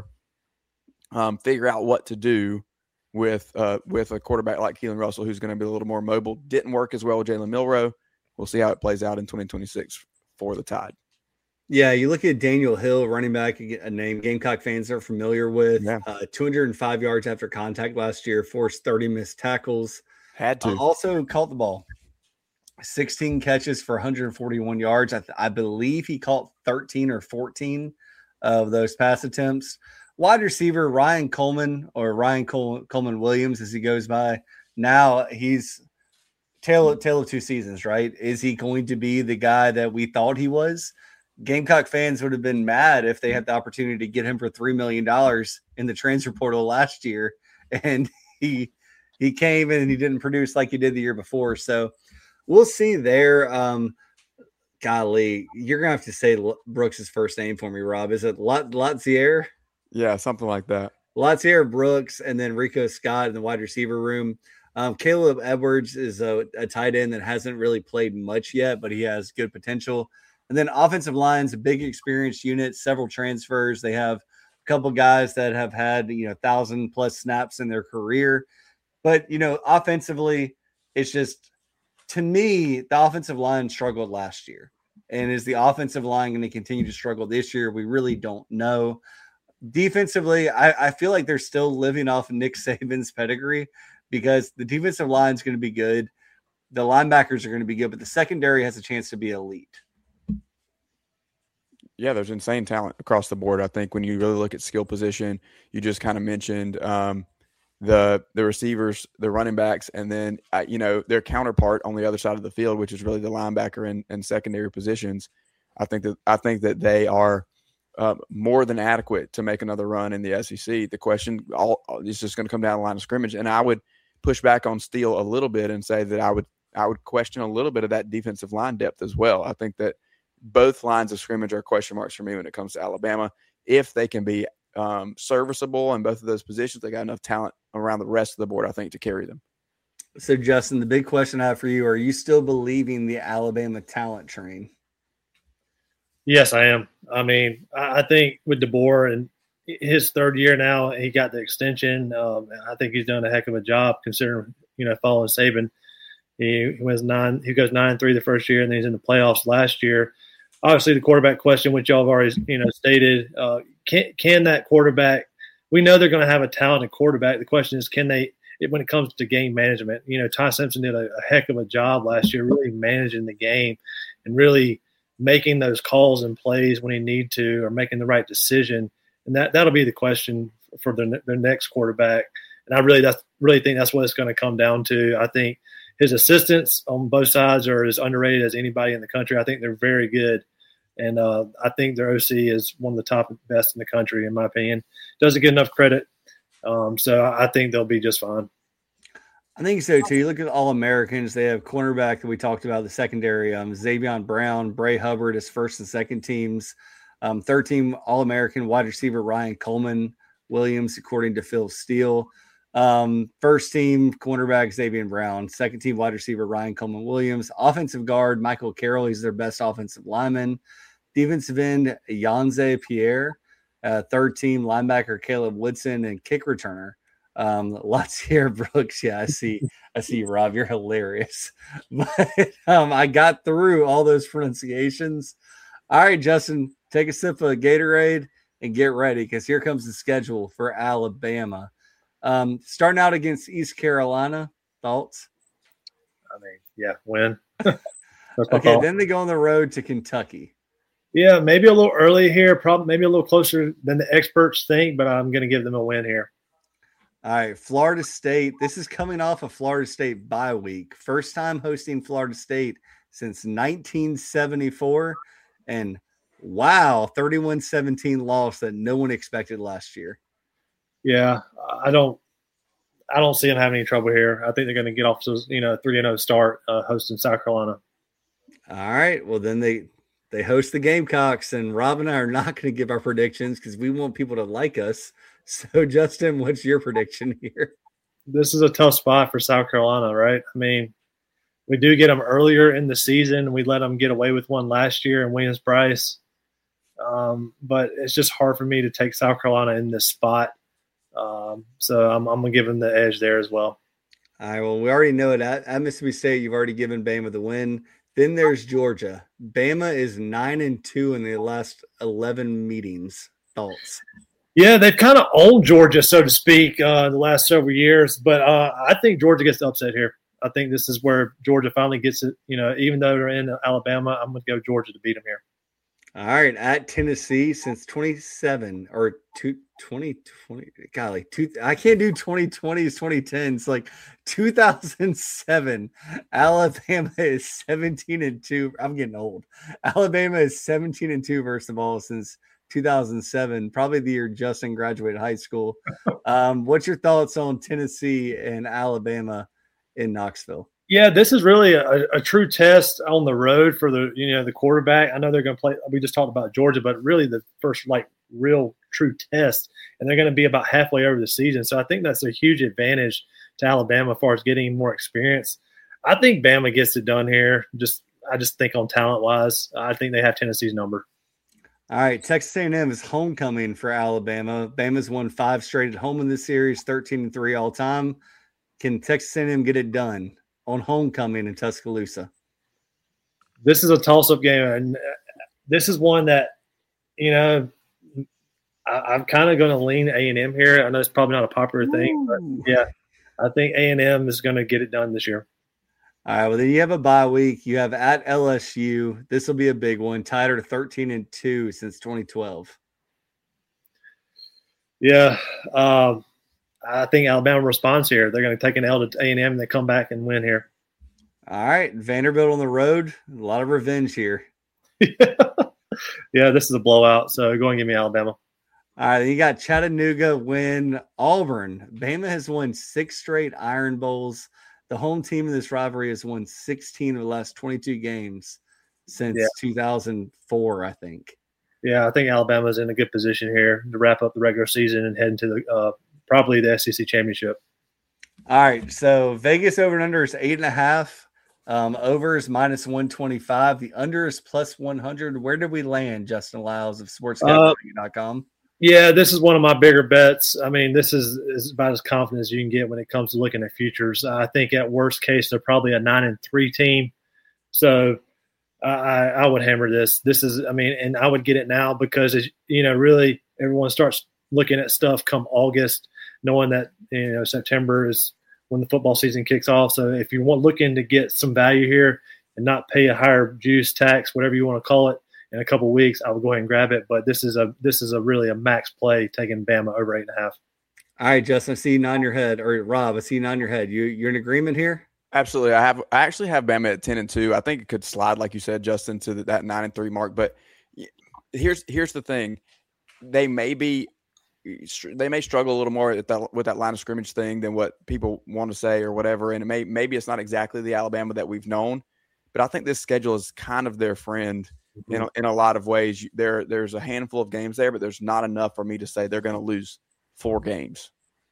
um, figure out what to do with uh, with a quarterback like Keelan Russell, who's going to be a little more mobile? Didn't work as well with Jalen Milroe. We'll see how it plays out in twenty twenty-six for the Tide.
Yeah, you look at Daniel Hill, running back, a name Gamecock fans are familiar with.
Yeah.
Uh, two hundred five yards after contact last year, forced thirty missed tackles.
Had to.
Uh, also caught the ball. sixteen catches for one hundred forty-one yards. I, th- I believe he caught thirteen or fourteen of those pass attempts. Wide receiver Ryan Coleman, or Ryan Col- Coleman Williams as he goes by. Now he's tale of, tale of two seasons, right? Is he going to be the guy that we thought he was? Gamecock fans would have been mad if they had the opportunity to get him for three million dollars in the transfer portal last year and he he came and he didn't produce like he did the year before. So we'll see there. Um, golly, you're gonna have to say Brooks' first name for me, Rob. Is it Lot Latsier?
Yeah, something like that.
Latsier Brooks, and then Rico Scott in the wide receiver room. Um, Caleb Edwards is a, a tight end that hasn't really played much yet, but he has good potential. And then offensive line's a big experienced unit, several transfers. They have a couple guys that have had, you know, thousand plus snaps in their career. But, you know, offensively, it's just, to me, the offensive line struggled last year. And is the offensive line going to continue to struggle this year? We really don't know. Defensively, I, I feel like they're still living off Nick Saban's pedigree, because the defensive line is going to be good. The linebackers are going to be good, but the secondary has a chance to be elite.
Yeah, there's insane talent across the board. I think when you really look at skill position, you just kind of mentioned um, the the receivers, the running backs, and then, uh, you know, their counterpart on the other side of the field, which is really the linebacker and, and secondary positions. I think that I think that they are uh, more than adequate to make another run in the S E C. The question all is just going to come down the line of scrimmage, and I would push back on Steele a little bit and say that I would I would question a little bit of that defensive line depth as well. I think that both lines of scrimmage are question marks for me when it comes to Alabama. If they can be um, serviceable in both of those positions, they got enough talent around the rest of the board, I think, to carry them.
So, Justin, the big question I have for you, are you still believing the Alabama talent train?
Yes, I am. I mean, I think with DeBoer and his third year now, he got the extension. Um, I think he's done a heck of a job considering, you know, following Saban. He was nine. He goes nine and three the first year, and then he's in the playoffs last year. Obviously, the quarterback question, which y'all have already, you know, stated, uh, can can that quarterback? We know they're going to have a talented quarterback. The question is, can they? When it comes to game management, you know, Ty Simpson did a, a heck of a job last year, really managing the game and really making those calls and plays when he need to, or making the right decision. And that that'll be the question for their their next quarterback. And I really that's really think that's what it's going to come down to. I think his assistants on both sides are as underrated as anybody in the country. I think they're very good. And uh, I think their O C is one of the top best in the country, in my opinion. Doesn't get enough credit. Um, so I think they'll be just fine.
I think so, too. You look at All-Americans. They have cornerback that we talked about, the secondary, um, Xavion Brown, Bray Hubbard as first and second teams. Um, third team All-American wide receiver Ryan Coleman Williams, according to Phil Steele. Um, first team cornerback Xavier Brown, second team wide receiver Ryan Coleman Williams, offensive guard Michael Carroll, he's their best offensive lineman, defensive end Yanze Pierre, uh, third team linebacker Caleb Woodson, and kick returner um, Latsier Brooks. Yeah, I see, I see you, Rob. You're hilarious. But um, I got through all those pronunciations. All right, Justin, take a sip of Gatorade and get ready, because here comes the schedule for Alabama. Um, starting out against East Carolina, thoughts?
I mean, yeah, win.
Okay, then they go on the road to Kentucky.
Yeah, maybe a little early here, probably maybe a little closer than the experts think, but I'm going to give them a win here.
All right, Florida State. This is coming off a Florida State bye week. First time hosting Florida State since nineteen seventy-four. And wow, thirty-one seventeen loss that no one expected last year.
Yeah, I don't, I don't see them having any trouble here. I think they're going to get off to, you know, three and zero start uh, hosting South Carolina.
All right, well then they they host the Gamecocks, and Rob and I are not going to give our predictions because we want people to like us. So, Justin, what's your prediction here?
This is a tough spot for South Carolina, right? I mean, we do get them earlier in the season. We let them get away with one last year in Williams-Brice, um, but it's just hard for me to take South Carolina in this spot. Um, so I'm, I'm going to give them the edge there as well.
All right, well, we already know it. At, at Mississippi State, you've already given Bama the win. Then there's Georgia. Bama is nine and two in the last eleven meetings. Thoughts?
Yeah, they've kind of owned Georgia, so to speak, uh, the last several years. But uh, I think Georgia gets the upset here. I think this is where Georgia finally gets it. You know, even though they're in Alabama, I'm going to go Georgia to beat them here.
All right, at Tennessee since twenty-seven or two, twenty twenty. Golly, two, I can't do twenty twenties, twenty tens. Like two thousand seven, Alabama is seventeen and two. I'm getting old. Alabama is seventeen and two versus the ball since two thousand seven, probably the year Justin graduated high school. Um, what's your thoughts on Tennessee and Alabama in Knoxville?
Yeah, this is really a, a true test on the road for the you know the quarterback. I know they're going to play. We just talked about Georgia, but really the first like real true test, and they're going to be about halfway over the season. So I think that's a huge advantage to Alabama as far as getting more experience. I think Bama gets it done here. Just I just think on talent wise, I think they have Tennessee's number.
All right, Texas A and M is homecoming for Alabama. Bama's won five straight at home in this series, thirteen and three all time. Can Texas A and M get it done on homecoming in Tuscaloosa?
This is a toss-up game, and this is one that, you know, I, I'm kind of going to lean A and M here. I know it's probably not a popular thing, but yeah, I think A and M is going to get it done this year.
All right, well, then you have a bye week. You have at L S U. This will be a big one. Tied to thirteen and two since twenty twelve.
Yeah, um, I think Alabama responds here. They're going to take an L to A and M, and they come back and win here.
All right, Vanderbilt on the road. A lot of revenge here.
Yeah, this is a blowout, so go and give me Alabama.
All right, then you got Chattanooga win Auburn. Bama has won six straight Iron Bowls. The home team in this rivalry has won sixteen of the last twenty-two games since yeah. two thousand four, I think.
Yeah, I think Alabama's in a good position here to wrap up the regular season and head into the uh, probably the S E C championship.
All right, so Vegas over and under is eight and a half. Um, over is minus one twenty-five. The under is plus one hundred. Where did we land, Justin Lyles of sports gambling dot com? Uh,
Yeah, this is one of my bigger bets. I mean, this is, is about as confident as you can get when it comes to looking at futures. I think at worst case, they're probably a nine and three team. So I, I would hammer this. This is, I mean, and I would get it now because, you know, really everyone starts looking at stuff come August, knowing that, you know, September is when the football season kicks off. So if you want looking to get some value here and not pay a higher juice tax, whatever you want to call it, in a couple of weeks, I would go ahead and grab it. But this is a this is a really a max play taking Bama over eight and a half.
All right, Justin, I see you nod your head, or Rob, I see you nod your head. You you're in agreement here?
Absolutely. I have I actually have Bama at ten and two. I think it could slide, like you said, Justin, to the, that nine and three mark. But here's here's the thing: they may be they may struggle a little more at that, with that line of scrimmage thing than what people want to say or whatever. And it may maybe it's not exactly the Alabama that we've known, but I think this schedule is kind of their friend. In a, in a lot of ways. There, there's a handful of games there, but there's not enough for me to say they're going to lose four games.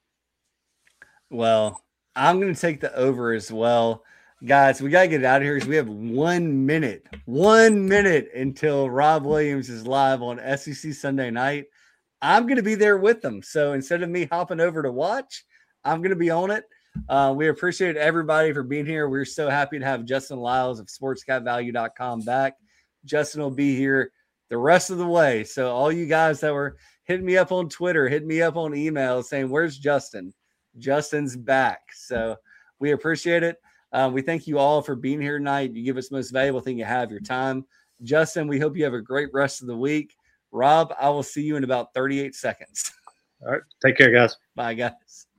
Well, I'm going to take the over as well. Guys, we got to get out of here because we have one minute, one minute until Rob Williams is live on S E C Sunday night. I'm going to be there with them. So instead of me hopping over to watch, I'm going to be on it. Uh, we appreciate everybody for being here. We're so happy to have Justin Lyles of sports cat value dot com back. Justin will be here the rest of the way. So all you guys that were hitting me up on Twitter, hitting me up on email saying, where's Justin? Justin's back. So we appreciate it. Um, we thank you all for being here tonight. You give us the most valuable thing you have, your time. Justin, we hope you have a great rest of the week. Rob, I will see you in about thirty-eight seconds.
All right. Take care, guys.
Bye, guys.